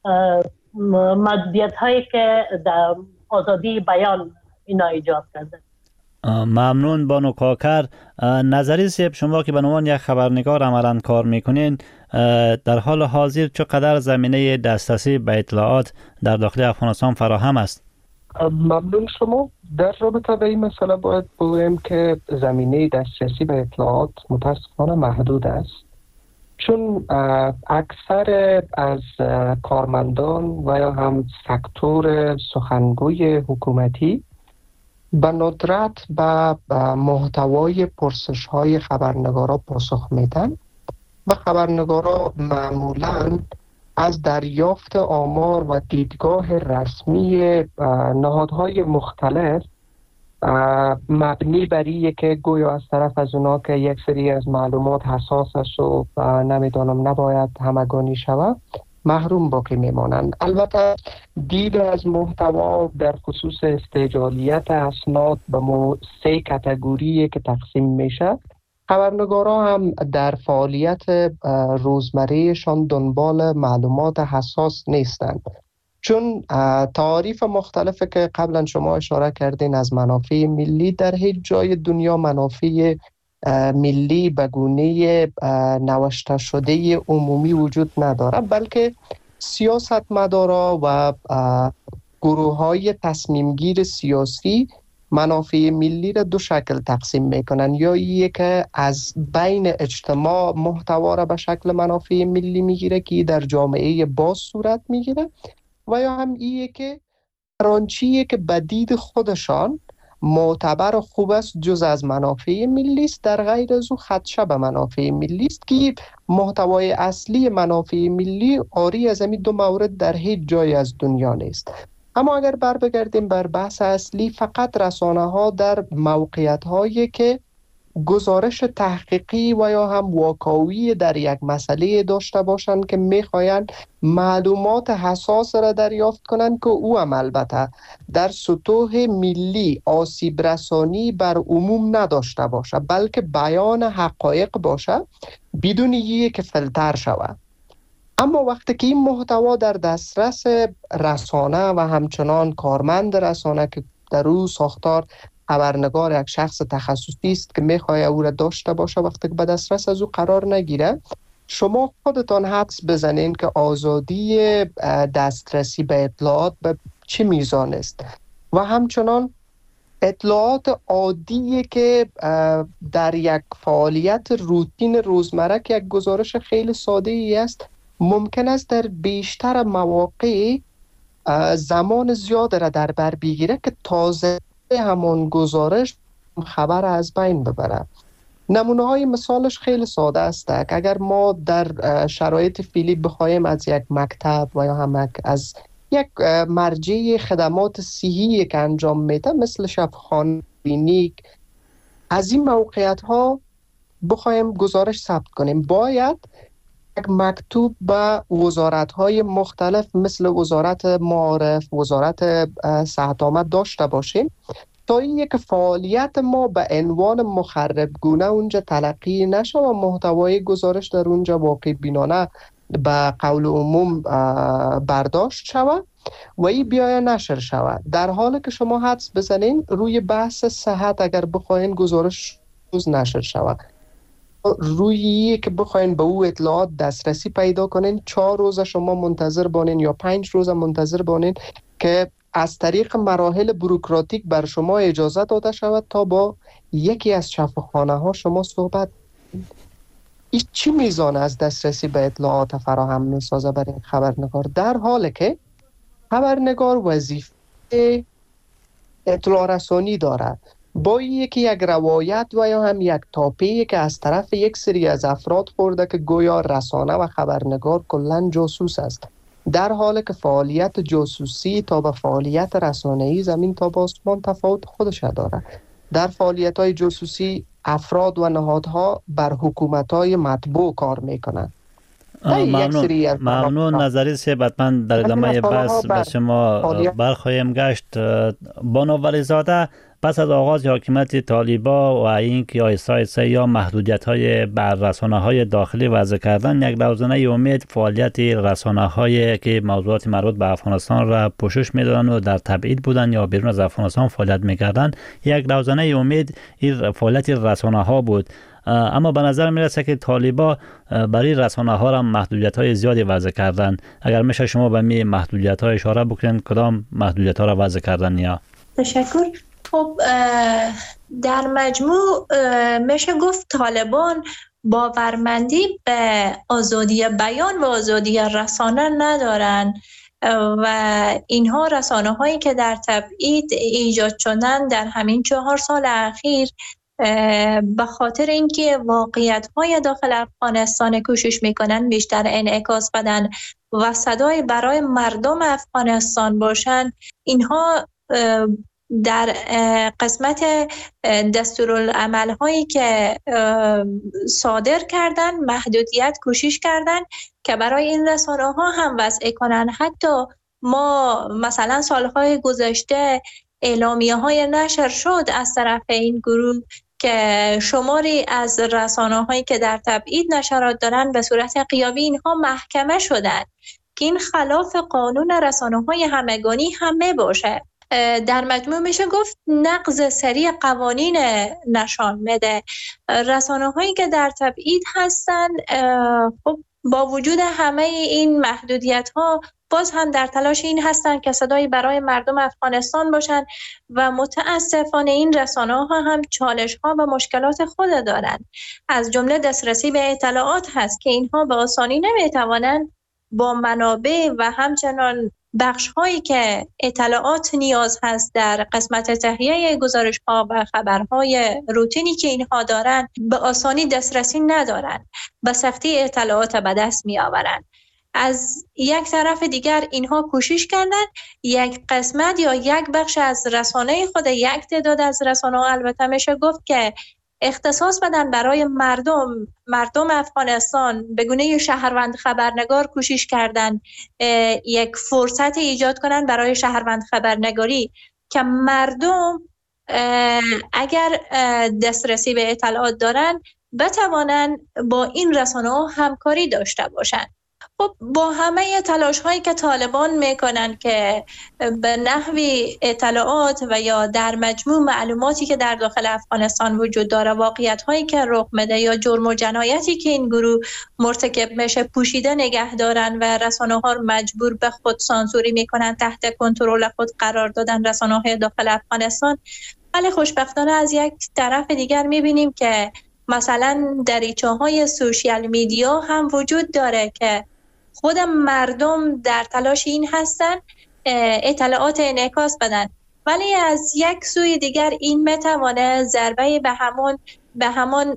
محدودیت هایی که در آزادی بیان اینا ایجاد کرده. ممنون بانو کاکر. نظری سیب، شما که به عنوان یک خبرنگار عملاً کار میکنین، در حال حاضر چقدر زمینه دسترسی به اطلاعات در داخل افغانستان فراهم است؟ ممنون شما. در رابطه به این مسئله باید بگویم که زمینه دسترسی به اطلاعات متاسفانه محدود است، چون اکثر از کارمندان و یا هم سکتور سخنگوی حکومتی به ندرت به محتوای پرسش های خبرنگارا پاسخ میدن و خبرنگارا معمولاً از دریافت آمار و دیدگاه رسمی نهادهای مختلف مبنی بر اینه که گویا از طرف از اونا که یک سری از معلومات حساس است و نمیدانم نباید همگانی شود محروم باقی میمانند. البته دید از محتوا در خصوص استعجالیت اسناد به 3 کاتگوری که تقسیم میشه. خبرنگارا هم در فعالیت روزمرهشان دنبال معلومات حساس نیستند، چون تعاریف مختلفی که قبلا شما اشاره کردین از منافع ملی، در هیچ جای دنیا منافع ملی به گونه نوشته شده عمومی وجود نداره، بلکه سیاستمدارا و گروه های تصمیم گیر سیاسی منافع ملی را دو شکل تقسیم میکنن، یا یک که از بین اجتماع محتوا را به شکل منافع ملی میگیره که در جامعه باز صورت میگیره، و یا هم که هرآنچه که به دید خودشان معتبر و خوب است جز از منافع ملی است، در غیر از او خدشه به منافع ملی است، که محتوای اصلی منافع ملی عاری از همین دو مورد در هیچ جای از دنیا نیست. اما اگر بگردیم بر بحث اصلی، فقط رسانه ها در موقعیت هایی که گزارش تحقیقی و یا هم واقعی در یک مسئله داشته باشند که میخواین معلومات حساس را دریافت کنند، که او هم البته در سطوح ملی آسیب رسانی بر عموم نداشته باشه، بلکه بیان حقایق باشه بدون یک فیلتر شود. اما وقتی که این محتوا در دسترس رسانه و همچنان کارمند رسانه که در او ساختار خبرنگار یک شخص تخصصی است که میخواد او را داشته باشه، وقتی که به دسترس از او قرار نگیره، شما خودتان حدس بزنین که آزادی دسترسی به اطلاعات به چه میزان است. و همچنان اطلاعات عادی که در یک فعالیت روتین روزمره که یک گزارش خیلی ساده ای است، ممکن است در بیشتر مواقع زمان زیاد را در بر بگیره که تازه همون گزارش خبر از بین ببره. نمونه های مثالش خیلی ساده است. اگر ما در شرایط فعلی بخوایم از یک مکتب و یا هم از یک مرجع خدمات صحی که انجام میده مثل شفاخانه، کلینیک، از این موقعیت ها بخوایم گزارش ثبت کنیم، باید یک مکتوب به وزارت های مختلف مثل وزارت معارف، وزارت صحت آمد داشته باشیم تا این یک فعالیت ما به عنوان مخرب گونه اونجا تلقی نشه و محتوای گزارش در اونجا واقع بینانه به قول عموم برداشت شود و این بیای نشر شود. در حالی که شما حدس بزنین روی بحث صحت اگر بخواین گزارش روز نشر شود، روی که بخواین به او اطلاعات دسترسی پیدا کنین 4 روز شما منتظر بانین یا 5 روز منتظر بانین که از طریق مراحل بوروکراتیک بر شما اجازه داده شود تا با یکی از شفاخانه ها شما صحبت. این چی میزان از دسترسی به اطلاعات فراهم میسازه برای خبرنگار، در حالی که خبرنگار وظیفه اطلاع رسانی دارد. با یکی یک روایت و یا هم یک تاپی که از طرف یک سری از افراد خورده که گویا رسانه و خبرنگار کلن جاسوس است، در حالی که فعالیت جاسوسی تا به فعالیت رسانه‌ای زمین تا به آسمان تفاوت خودش داره. در فعالیت‌های جاسوسی افراد و نهادها بر حکومت‌های مطبوع کار میکنند. ممنون نظری سه حتما در ادامه بحث به شما برخواهیم گشت. بانو ولیزاده، پس از آغاز حاکمیت طالبا و اینکه آیسته یا محدودیت‌های بر رسانه‌های داخلی وضع کردن، یک لحظه امید فعالیت رسانه‌هایی که موضوعات مربوط به افغانستان را پوشش می‌دادند و در تبعید بودند یا بیرون از افغانستان فعالیت می‌کردند، یک لحظه امید این فعالیت رسانه‌ها بود. اما به نظر میرسه که طالبا برای رسانه‌ها را محدودیت‌های زیادی وضع کردن. اگر میشه شما به می محدودیت‌ها اشاره بکنید، کدام محدودیت‌ها را وضع کردن یا؟ تشکر. خب در مجموع میشه گفت طالبان باورمندی به آزادی بیان و آزادی رسانه ندارن و اینها رسانه هایی که در تبعید ایجاد شدن در همین 4 سال اخیر به خاطر اینکه واقعیت های داخل افغانستان کوشش میکنن بیشتر انعکاس بدن و صدای برای مردم افغانستان باشن، اینها در قسمت دستورالعمل هایی که صادر کردن محدودیت کوشش کردن که برای این رسانه ها هم وضع کنن. حتی ما مثلا سالهای گذشته اعلامیه های نشر شد از طرف این گروه که شماری از رسانه‌هایی که در تبعید نشرات دارن به صورت غیابی اینها محکمه شدن که این خلاف قانون رسانه‌های همگانی هم باشه. در مجموع میشه گفت نقض سریع قوانین نشان میده. رسانه‌هایی که در تبعید هستن خب با وجود همه این محدودیت‌ها باز هم در تلاش این هستن که صدایی برای مردم افغانستان باشن و متاسفانه این رسانه‌ها هم چالش‌ها و مشکلات خود دارند. از جمله دسترسی به اطلاعات هست که اینها به آسانی نمی‌توانند با منابع و همچنان بخش‌هایی که اطلاعات نیاز هست در قسمت تهیه گزارش‌ها و خبرهای روتینی که اینها دارند به آسانی دسترسی ندارند، به سختی اطلاعات به دست می‌آورند. از یک طرف دیگر اینها کوشش کردن یک قسمت یا یک بخش از رسانه خود، یک تعداد از رسانه‌ها البته میشه گفت که اختصاص بدن برای مردم افغانستان به گونه شهروند خبرنگار کوشش کردن یک فرصت ایجاد کنن برای شهروند خبرنگاری که مردم اگر دسترسی به اطلاعات دارن بتوانن با این رسانه‌ها همکاری داشته باشن. خب با همه تلاش هایی که طالبان میکنن که به نحوی اطلاعات و یا در مجموع معلوماتی که در داخل افغانستان وجود داره، واقعیت هایی که رخ میده یا جرم و جنایتی که این گروه مرتکب میشه پوشیده نگه دارن و رسانه ها رو مجبور به خود سانسوری میکنن، تحت کنترل خود قرار دادن رسانه های داخل افغانستان. ولی خوشبختانه از یک طرف دیگر میبینیم که مثلا دریچه های سوشیال میدیا هم وجود داره که خود مردم در تلاش این هستن اطلاعات انعکاس بدن، ولی از یک سوی دیگر این میتوانه ضربه به همون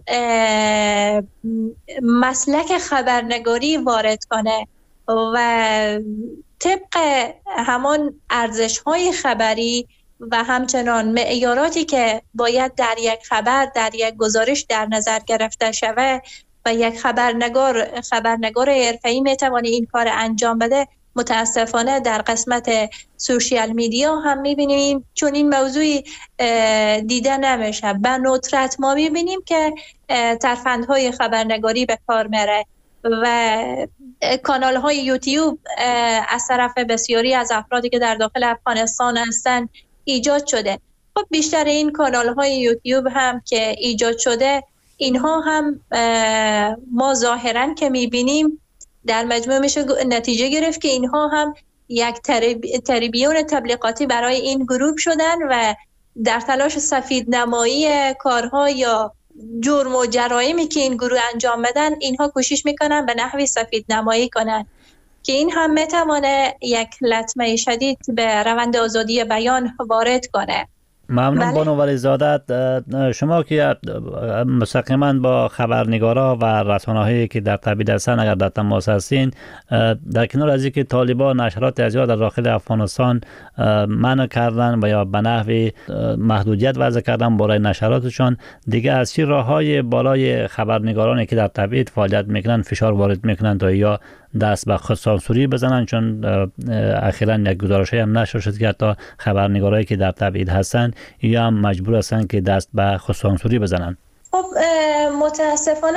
مسلک خبرنگاری وارد کنه و طبق همون ارزش‌های خبری و همچنان معیاراتی که باید در یک خبر، در یک گزارش در نظر گرفته شود و یک خبرنگار حرفه‌ای میتونه این کار انجام بده، متاسفانه در قسمت سوشیال میدیا هم میبینیم چون این موضوعی دیده نمیشه. به ندرت ما میبینیم که ترفندهای خبرنگاری به کار میره و کانال های یوتیوب از طرف بسیاری از افرادی که در داخل افغانستان هستن ایجاد شده. خب بیشتر این کانال های یوتیوب هم که ایجاد شده اینها هم ما ظاهرا که میبینیم در مجموع میشه نتیجه گرفت که اینها هم یک تریبیون تبلیغاتی برای این گروه شدن و در تلاش سفید نمایی کارها یا جرم و جرایمی که این گروه انجام بدن اینها کوشش میکنن به نحوی سفید نمایی کنن که این هم میتونه یک لطمه شدید به روند آزادی بیان وارد کنه. ممنون بانو ولیزاده. شما که مستقیما با خبرنگارا و رسانه‌هایی که در تبعید هستن اگر در تماس هستین، در کنار از اینکه طالبان نشرات زیاد در داخل افغانستان منع کردن و یا به نحوی محدودیت وضع کردن برای نشراتشان، دیگه از چه راههای بالای خبرنگارانی که در تبعید فعالیت میکنن فشار وارد میکنن تا یا دست به خود سانسوری بزنن؟ چون اخیراً یک گزارشی هم نشر شد که حتی خبرنگارایی که در تبعید هستن یا هم مجبور هستن که دست به خود سانسوری بزنن. خب متاسفانه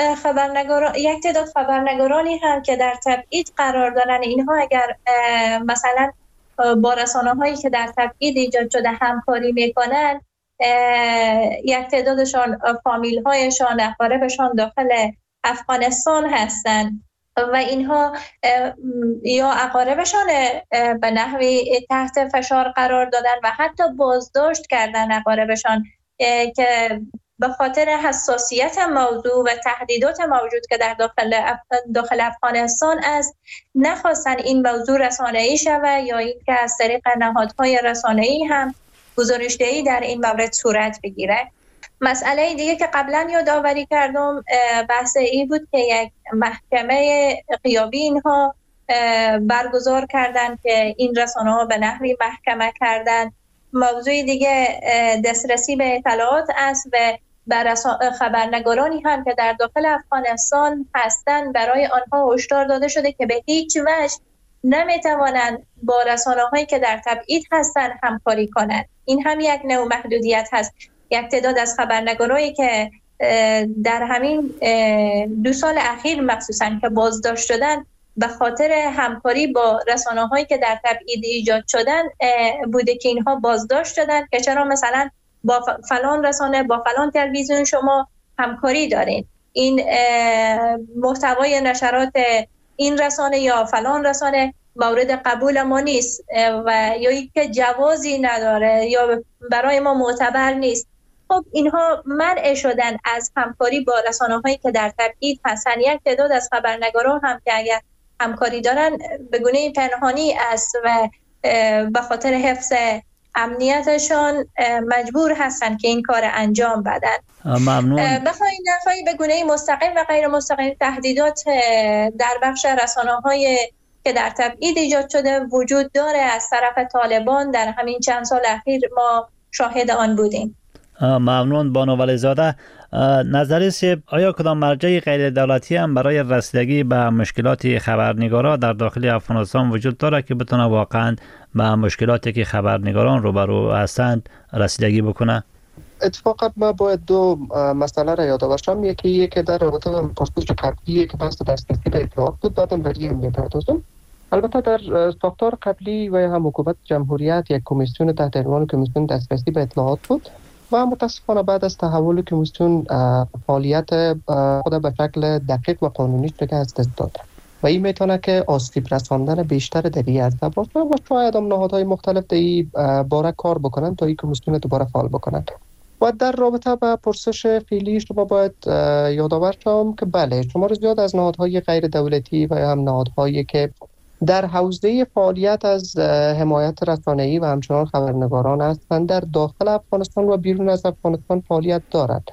یک تعداد خبرنگارانی هم که در تبعید قرار دارن، اینها اگر مثلا با رسانه‌هایی که در تبعید ایجاد شده همکاری میکنن، یک تعدادشان فامیل‌هایشان، اقاربشان داخل افغانستان هستن و اینها یا اقاربشان به نحوی تحت فشار قرار دادن و حتی بازداشت کردن اقاربشان که به خاطر حساسیت موضوع و تهدیدات موجود که در داخل افغانستان است نخواستن این موضوع رسانه‌ای شود یا اینکه از طریق نهادهای رسانه‌ای هم گزارش‌دهی در این مورد صورت بگیره. مسئله دیگه که قبلا یادآوری کردم بحث این بود که یک محکمه غیابی اینها برگزار کردن که این رسانه‌ها به نحوی محکمه کردن. موضوع دیگه دسترسی به اطلاعات است و بر خبرنگارانی هم که در داخل افغانستان هستند برای آنها هشدار داده شده که به هیچ وجه نمیتوانند با رسانه‌هایی که در تبعید هستند همکاری کنند. این هم یک نوع محدودیت هست. یک تعداد از خبرنگارایی که در همین 2 سال اخیر مخصوصا که بازداشت شدن به خاطر همکاری با رسانه‌هایی که در تبعید ایجاد شدن بوده که اینها بازداشت شدن که چرا مثلا با فلان رسانه با فلان تلویزیون شما همکاری دارین، این محتوای نشرات این رسانه یا فلان رسانه مورد قبول ما نیست و یا اینکه جوازی نداره یا برای ما معتبر نیست. خب اینها منع شدن از همکاری با رسانه‌هایی که در تبعید هستن. یک تعداد از خبرنگاران هم که اگر همکاری دارن به گونه پنهانی است و به خاطر حفظ امنیتشان مجبور هستن که این کار انجام بدن. ممنون. بخواهی به گونه مستقیم و غیر مستقیم تهدیدات در بخش رسانه‌های که در تبعید ایجاد شده وجود داره از طرف طالبان. در همین چند سال اخیر ما شاهد آن بودیم. ممنون بانو ولیزاده. نظری سیب، آیا کدام مرجع غیر دولتی هم برای رسیدگی به مشکلات خبرنگارا در داخل افغانستان وجود داره که بتونه واقعا به مشکلاتی که خبرنگاران روبرو هستند رسیدگی بکنه؟ اتفاقا ما باید 2 مسئله را یاد باشم. یکی که در رابطه با پرسش قبلی که بحث دسترسی به اطلاعات بود بعدم بر این میپردازم. البته در ساختار قبلی و هم حکومت جمهوریت یک کمیسیون تحت عنوان کمیسیون دسترسی به اطلاعات بود و متاسفانه بعد از تحول کمیسیون فعالیت خود به شکل دقیق و قانونی شکست داد و این میتونه که آسیب رساندن بیشتر در این عرصه باشه و شاید هم نهادهای مختلف در این باره کار بکنن تا این کمیسیون دوباره فعال بکنن. و در رابطه با پرسش فعلی شما باید یادآور شم که بله شمار زیاد از نهادهای غیر دولتی و هم نهادهایی که در حوزه فعالیت از حمایت رسانه‌ای و همچنان خبرنگاران هستند در داخل افغانستان و بیرون از افغانستان فعالیت دارند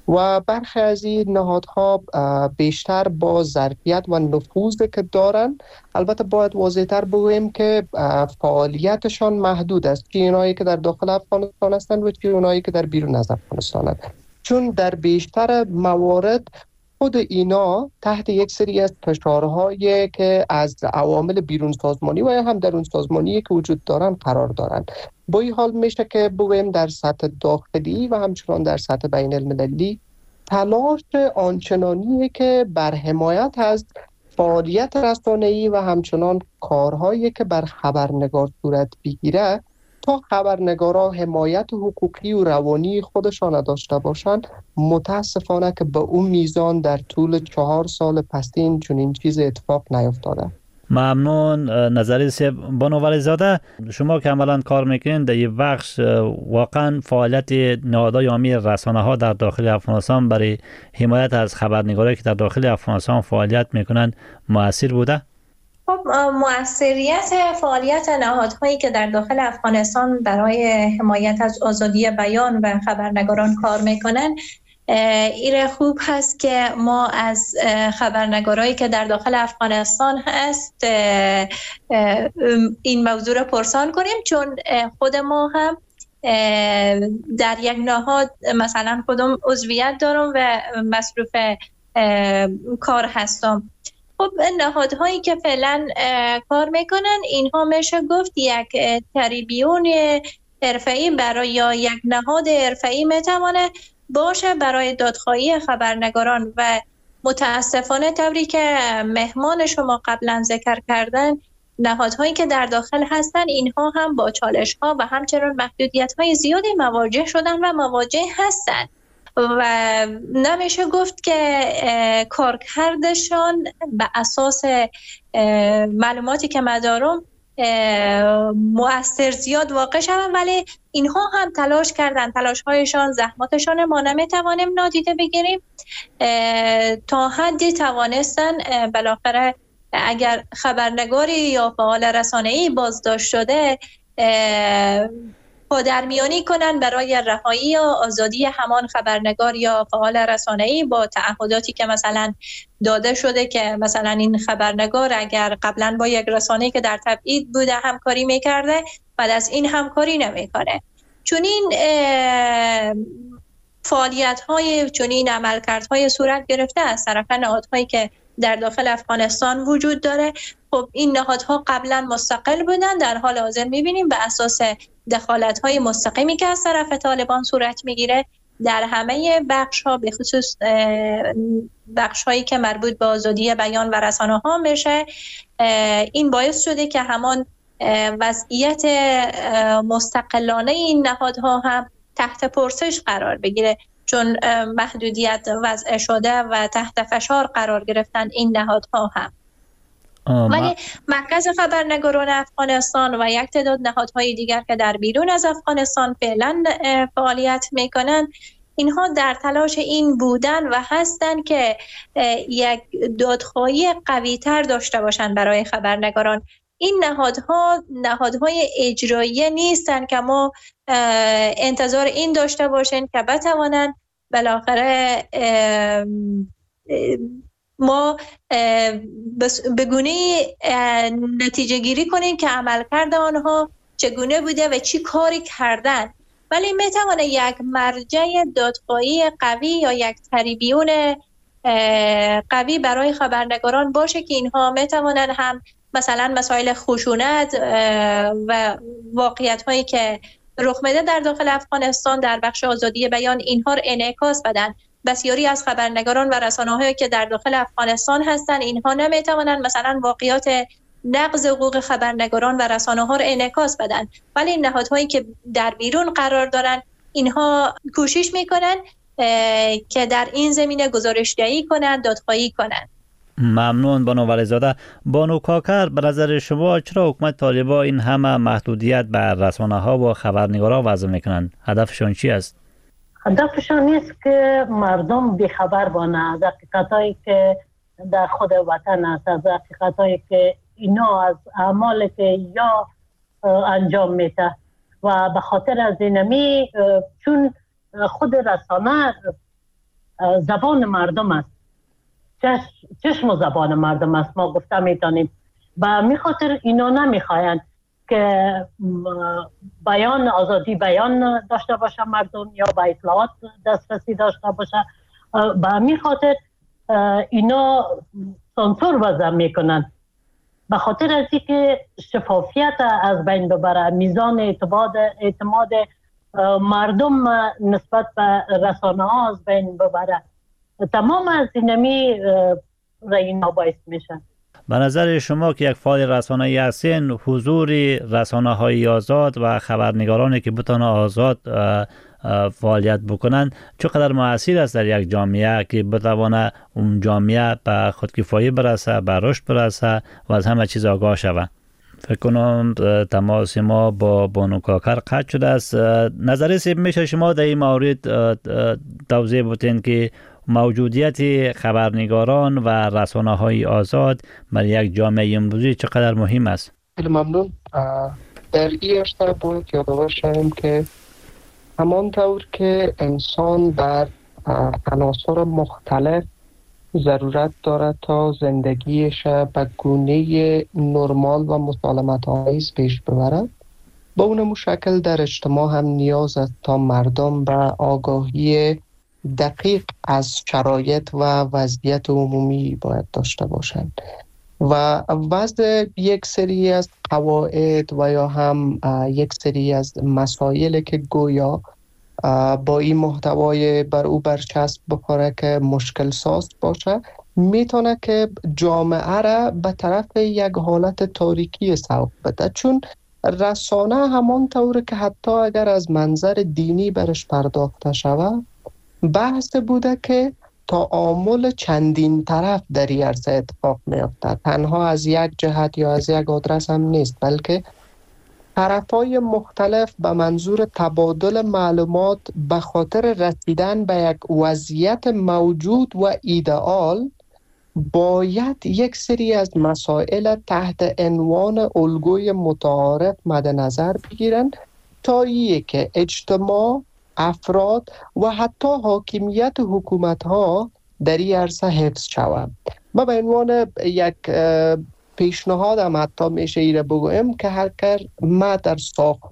و برخی از این نهادها بیشتر با ظرفیت و نفوذی که دارند. البته باید واضح‌تر بگوییم که فعالیتشان محدود است، چه اونایی که در داخل افغانستان هستند و چه اونایی که در بیرون از افغانستان هستند، چون در بیشتر موارد خود اینا تحت یک سری از فشارهایی که از عوامل بیرون سازمانی و هم درون سازمانی که وجود دارن قرار دارند. با این حال میشه که بگوییم در سطح داخلی و همچنان در سطح بین المللی تلاش آنچنانی که بر حمایت از فعالیت رسانه‌ای و همچنان کارهایی که بر خبرنگار صورت بگیره تا خبرنگارا حمایت حقوقی و روانی خودشان داشته باشند، متاسفانه که به اون میزان در طول 4 سال پسین چنین چیز اتفاق نیفتاده. ممنون. نظری سیب، بانو ولیزاده، شما که عملا کار میکنین در این بخش واقعا فعالیت نهادهای عامی رسانه ها در داخل افغانستان برای حمایت از خبرنگارایی که در داخل افغانستان فعالیت میکنن مؤثر بوده؟ خب مؤثریت فعالیت نهادهایی که در داخل افغانستان برای حمایت از آزادی بیان و خبرنگاران کار میکنن ایره خوب هست که ما از خبرنگارایی که در داخل افغانستان هست این موضوع را پرسان کنیم، چون خود ما هم در یک نهاد مثلا خودم عضویت دارم و مصروف کار هستم. خب نهادهایی که فعلا کار میکنن اینها میشه گفت یک تریبیون حرفه‌ای برای یا یک نهاد حرفه‌ای میتوانه باشه برای دادخواهی خبرنگاران و متاسفانه طوری که مهمان شما قبلا ذکر کردن نهادهایی که در داخل هستن اینها هم با چالش‌ها و همچنین محدودیت‌های زیادی مواجه شدن و مواجه هستن و نمیشه گفت که کارکردشان به اساس معلوماتی که من دارم مؤثر زیاد واقع شدن، ولی اینها هم تلاش کردن، تلاش‌هایشان، زحماتشان ما نمیتوانیم نادیده بگیریم. تا حدی توانستن بالاخره اگر خبرنگاری یا فعال رسانه‌ای بازداشت شده پادرمیانی کنن برای رهایی یا آزادی همان خبرنگار یا فعال رسانه‌ای با تعهداتی که مثلا داده شده که مثلا این خبرنگار اگر قبلا با یک رسانه‌ای که در تبعید بوده همکاری میکرده بعد از این همکاری نمیکنه. چون این فعالیت‌های چون این عملکردهای صورت گرفته از طرف نهادهایی که در داخل افغانستان وجود داره. خب این نهادها قبلا مستقل بودن، در حال حاضر می‌بینیم به اساس دخالت‌های مستقیمی که از طرف طالبان صورت می‌گیره در همه بخش‌ها، به خصوص بخش‌هایی که مربوط به آزادی بیان و رسانه‌ها میشه، این باعث شده که همان وضعیت مستقلانه این نهادها هم تحت پرسش قرار بگیره، چون محدودیت وضع شده و تحت فشار قرار گرفتن این نهادها هم. ولی مرکز خبرنگاران افغانستان و یک تعداد نهادهای دیگر که در بیرون از افغانستان فعلا فعالیت میکنن، اینها در تلاش این بودن و هستن که یک دادخواهی قوی تر داشته باشن برای خبرنگاران. این نهادهای اجرایی نیستن که ما انتظار این داشته باشیم که بتوانند بالاخره ما به گونه نتیجه گیری کنیم که عملکرد آنها چگونه بوده و چی کاری کردن، ولی میتونه یک مرجع دادخواهی قوی یا یک تریبیون قوی برای خبرنگاران باشه که اینها میتونن هم مثلا مسائل خشونت و واقعیت هایی که رخ میده در داخل افغانستان در بخش آزادی بیان اینها رو انعکاس بدن. بسیاری از خبرنگاران و رسانه‌هایی که در داخل افغانستان هستن اینها نمیتوانند مثلا واقعیات نقض حقوق خبرنگاران و رسانه‌ها رو انعکاس بدن، ولی این نهادهایی که در بیرون قرار دارن اینها کوشش میکنن که در این زمینه گزارش‌دهی کنند، دادخواهی کنند. ممنون بانو ولیزاده. بانو کاکر، به نظر شما چرا حکومت طالبان این همه محدودیت بر رسانه‌ها و خبرنگاران وضع میکنند؟ هدفشان چی است؟ هدفشان نیست که مردم بیخبر بانه از حقیقتایی که در خود وطن است، از حقیقتایی که اینا از اعمالی که یا انجام میده و به خاطر از اینمی چون خود رسانه زبان مردم است، چشم و زبان مردم است، ما گفته میتونیم و میخاطر اینا نمیخواین که بیان آزادی بیان داشته باشه مردم یا به اطلاعات دسترسی داشته باشه، به میخاطر اینا سانسور وضع میکنن به خاطر از اینکه شفافیت از بین ببره، میزان اعتماد مردم نسبت به رسانه ها از بین ببره. تمام از اینمی اینا باعث میشن. به نظر شما که یک فعال رسانه‌ای هستین، حضور رسانه‌های آزاد و خبرنگارانی که بتونه آزاد فعالیت بکنن چقدر مؤثر است در یک جامعه که بتونه اون جامعه به خودکفایی برسه، به رشد برسه و از همه چیز آگاه شود؟ فکر کنم تماس ما با بانو کاکر قطع شده است. نظری میشه شما در این مورد توضیح بدین که موجودیت خبرنگاران و رسانه‌های آزاد برای یک جامعه امروزی چقدر مهم است؟ خیلی ممنون. در این ارتباط باید یادآور شویم که همانطور که انسان بر عناصر مختلف ضرورت دارد تا زندگیش به گونه نرمال و مسالمت آمیز پیش ببرد، با اون شکل در اجتماع هم نیاز است تا مردم به آگاهی دقیق از شرایط و وضعیت عمومی باید داشته باشند و وضع یک سری از قواعد و یا هم یک سری از مسائل که گویا با این محتوای بر او برچسب بخوره که مشکل ساز باشه، میتونه که جامعه را به طرف یک حالت تاریکی سوق بده، چون رسانه همان طور که حتی اگر از منظر دینی برش پرداخته شود، بحث بوده که تعامل چندین طرف در این عرصه اتفاق می‌افتد، تنها از یک جهت یا از یک آدرس هم نیست، بلکه طرفای مختلف به منظور تبادل معلومات به خاطر رسیدن به یک وضعیت موجود و ایدئال باید یک سری از مسائل تحت عنوان الگوی متعارف مد نظر بگیرند تا که اجتماع، افراد و حتی حاکمیت حکومت‌ها در این عرصه حفظ شود. ما به عنوان یک پیشنهادم حتی میشه ایره بگویم که هر ما در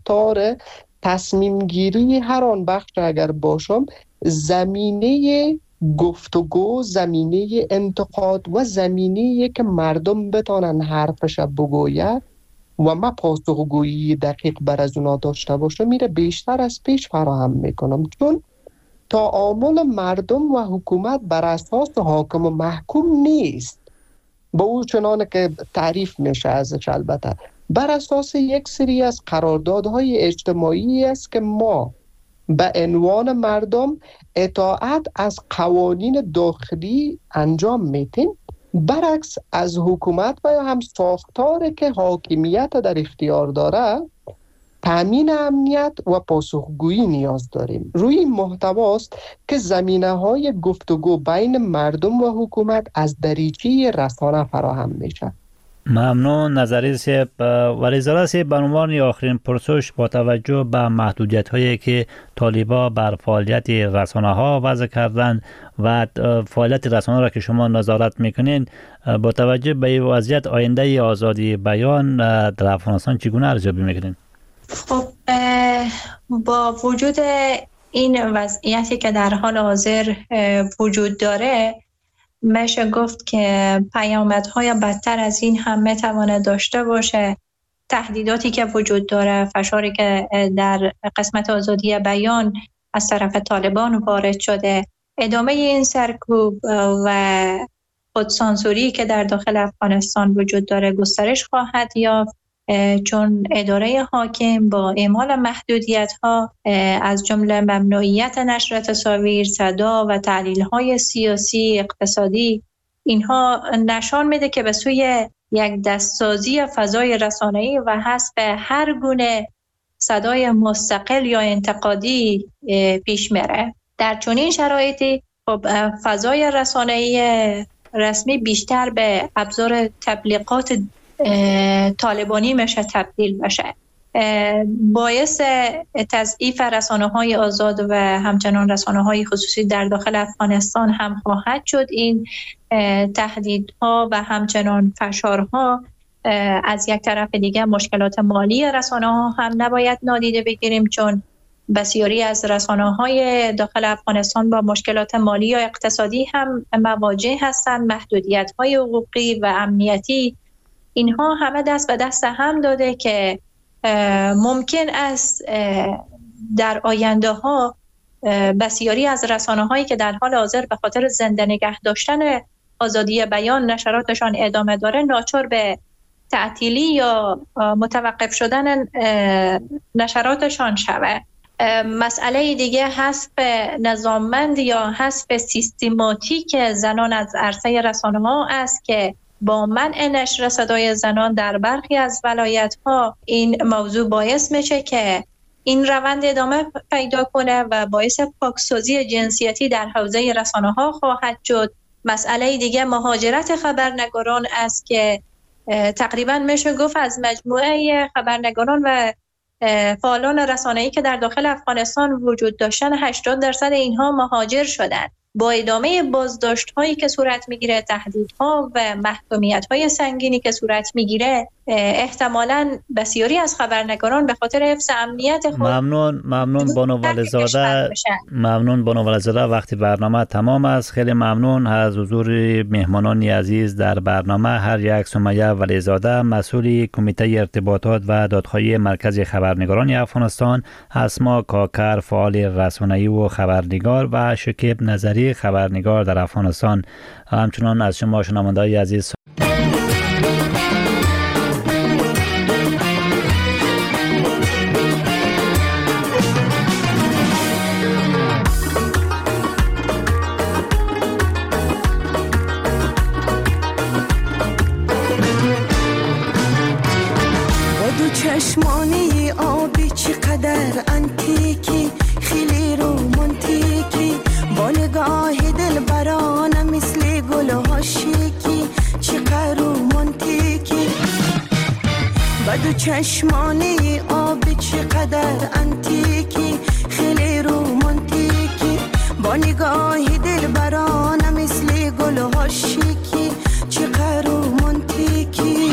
ساختار تصمیم گیری هر آن بخش اگر باشم، زمینه گفتگو زمینه انتقاد و زمینه که مردم بتانن حرفش بگوید و ما پاسخگویی دقیق بر از اونا داشته باشه میره بیشتر از پیش فراهم میکنم، چون تعامل مردم و حکومت بر اساس حاکم و محکوم نیست با او چنانه که تعریف میشه ازش، البته بر اساس یک سری از قراردادهای اجتماعی است که ما به عنوان مردم اطاعت از قوانین داخلی انجام میتیم، برعکس از حکومت و یا هم ساختاری که حاکمیت در اختیار داره تامین امنیت و پاسخگویی نیاز داریم. روی این محتواست که زمینه‌های گفتگو بین مردم و حکومت از دریچه رسانه فراهم میشه. ممنون نظری سیب. ولی زاده سیب، به عنوان آخرین پرسش با توجه به محدودیت هایی که طالبان بر فعالیت رسانه ها وضع کردن و فعالیت رسانه را که شما نظارت میکنین، با توجه به این وضعیت آینده آزادی بیان در افغانستان چگونه ارزیابی میکنین؟ خب با وجود این وضعیتی که در حال حاضر وجود داره، میشه گفت که پیامدهای بدتر از این هم میتواند داشته باشه. تهدیداتی که وجود داره، فشاری که در قسمت آزادی بیان از طرف طالبان وارد شده، ادامه این سرکوب و خودسانسوری که در داخل افغانستان وجود داره گسترش خواهد یافت، چون اداره حاکم با اعمال محدودیت‌ها از جمله ممنوعیت نشر تصاویر، صدا و تحلیل‌های سیاسی، اقتصادی، اینها نشان میده که به سوی یک دستسازی فضای رسانه‌ای و حذف هر گونه صدای مستقل یا انتقادی پیش میره. در چنین شرایطی خب فضای رسانه‌ای رسمی بیشتر به ابزار تبلیغات طالبانی میشه تبدیل بشه، باعث تضعیف رسانه‌های آزاد و همچنان رسانه‌های خصوصی در داخل افغانستان هم خواهد شد. این تهدیدها و همچنان فشارها از یک طرف دیگه مشکلات مالی رسانه‌ها هم نباید نادیده بگیریم، چون بسیاری از رسانه‌های داخل افغانستان با مشکلات مالی یا اقتصادی هم مواجه هستند. محدودیت‌های حقوقی و امنیتی، اینها همه دست به دست هم داده که ممکن است در آینده ها بسیاری از رسانه هایی که در حال حاضر به خاطر زنده نگه داشتن آزادی بیان نشراتشان ادامه داره ناچار به تعطیلی یا متوقف شدن نشراتشان شود. مسئله دیگه حذف نظاممند یا حذف سیستماتیک زنان از عرصه رسانه ها است که با منع نشر صدای زنان در برخی از ولایت‌ها این موضوع باعث میشه که این روند ادامه پیدا کنه و باعث پاکسازی جنسیتی در حوزه رسانه‌ها خواهد شد. مسئله دیگه مهاجرت خبرنگاران است که تقریبا میشه گفت از مجموعه خبرنگاران و فعالان رسانه‌ای که در داخل افغانستان وجود داشتن 80% اینها مهاجر شدند. با ادامه بازداشت‌هایی که صورت می‌گیره، تهدیدها و محکومیت‌های سنگینی که صورت می‌گیره، احتمالاً بسیاری از خبرنگاران به خاطر حفظ امنیت خود ممنون بانو ولزاده. وقتی برنامه تمام است. خیلی ممنون از حضور مهمانان عزیز در برنامه. هر یک سمیه ولزاده، مسئول کمیته ارتباطات و دادخواهی مرکز خبرنگاران افغانستان، اسما کاکر، فعال رسانه‌ای و خبرنگار، و شکیب نظری، خبرنگار در افغانستان. همچنان از شما شنونده‌های عزیز چشمانی آبی چقدر انتیکی، خیلی رومانتیکی، با نگاه دل برانه مثل گل ها شیکی، چقدر رومانتیکی. با دو چشمانی آبی چقدر انتیکی، خیلی رومانتیکی، با نگاه دل برانه مثل گل ها شیکی، چقدر رومانتیکی.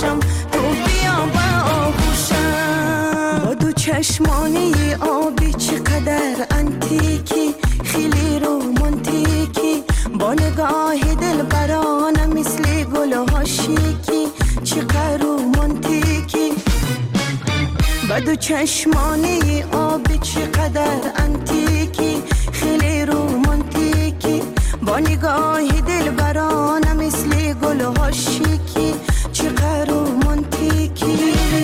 باشم تو بیا با آغوشم. با دو چشمانی آبی چقدر انتیکی، خیلی رومانتیکی، با نگاه دل برانه مثل گل ها شیکی، چقدر رومانتیکی. با دو چشمانی آبی چقدر انتیکی، خیلی رومانتیکی، با نگاه دل برانه مثل گل ها شیکی، چقدر رومانتیکی.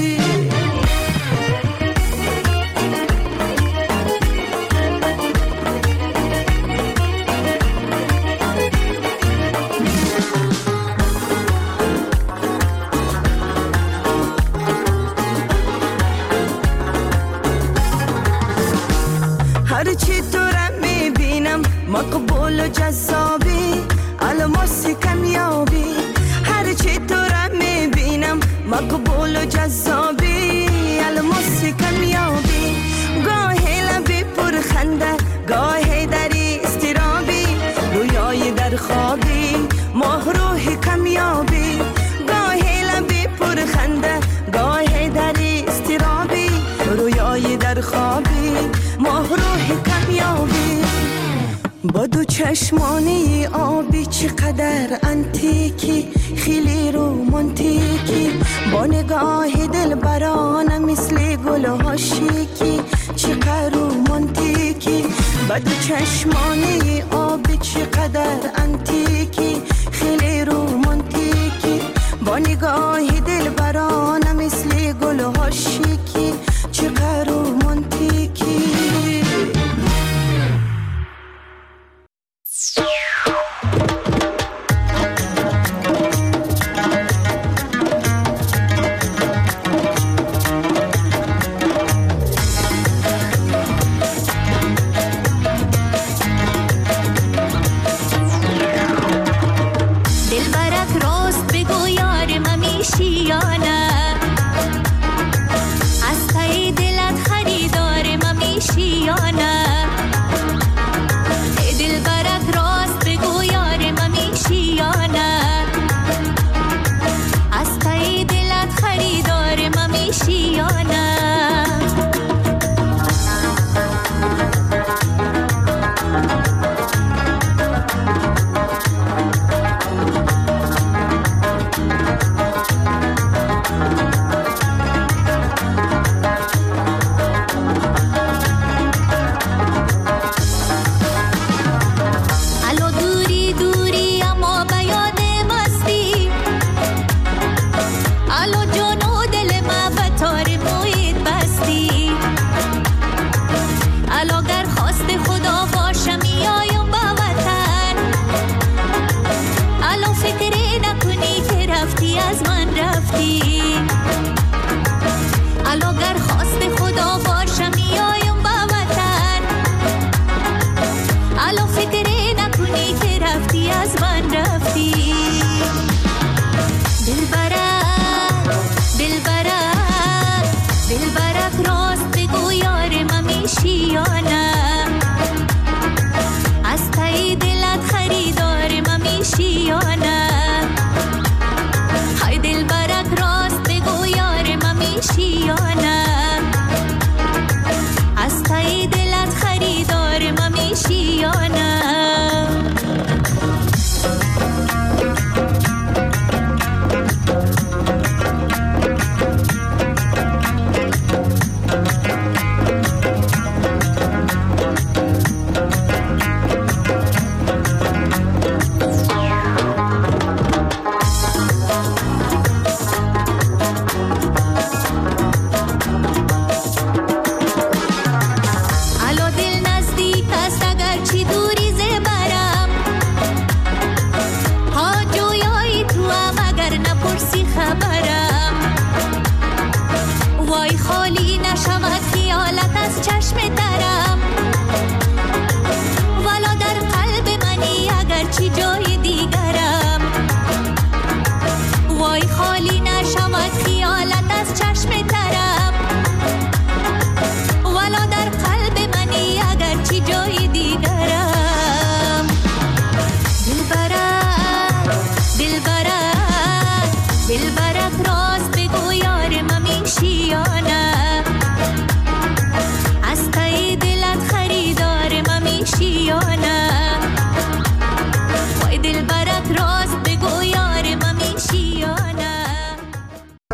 هرچی تو را میبینم مقبول و جذابی، الماس کمیابی. هرچی تو را میبینم مقبول و جذابی، الماس کمیابی. گاهی لبی پر خنده، گاهی دری استرابی، رویای در خوابی، ماه روح کمیابی. گاهی لبی پر خنده، گاهی دری استرابی، رویای در خوابی، ماه روح کمیابی. با دو چشمانی آبی چقدر انتیکی، خیلی رومانتیکی، با نگاه دل برانه مثل گل ها شیکی، چقدر رومانتیکی. با دو چشمانی آبی چقدر انتیکی، خیلی رومانتیکی، با نگاه دل برانه مثل گل ها شیکی.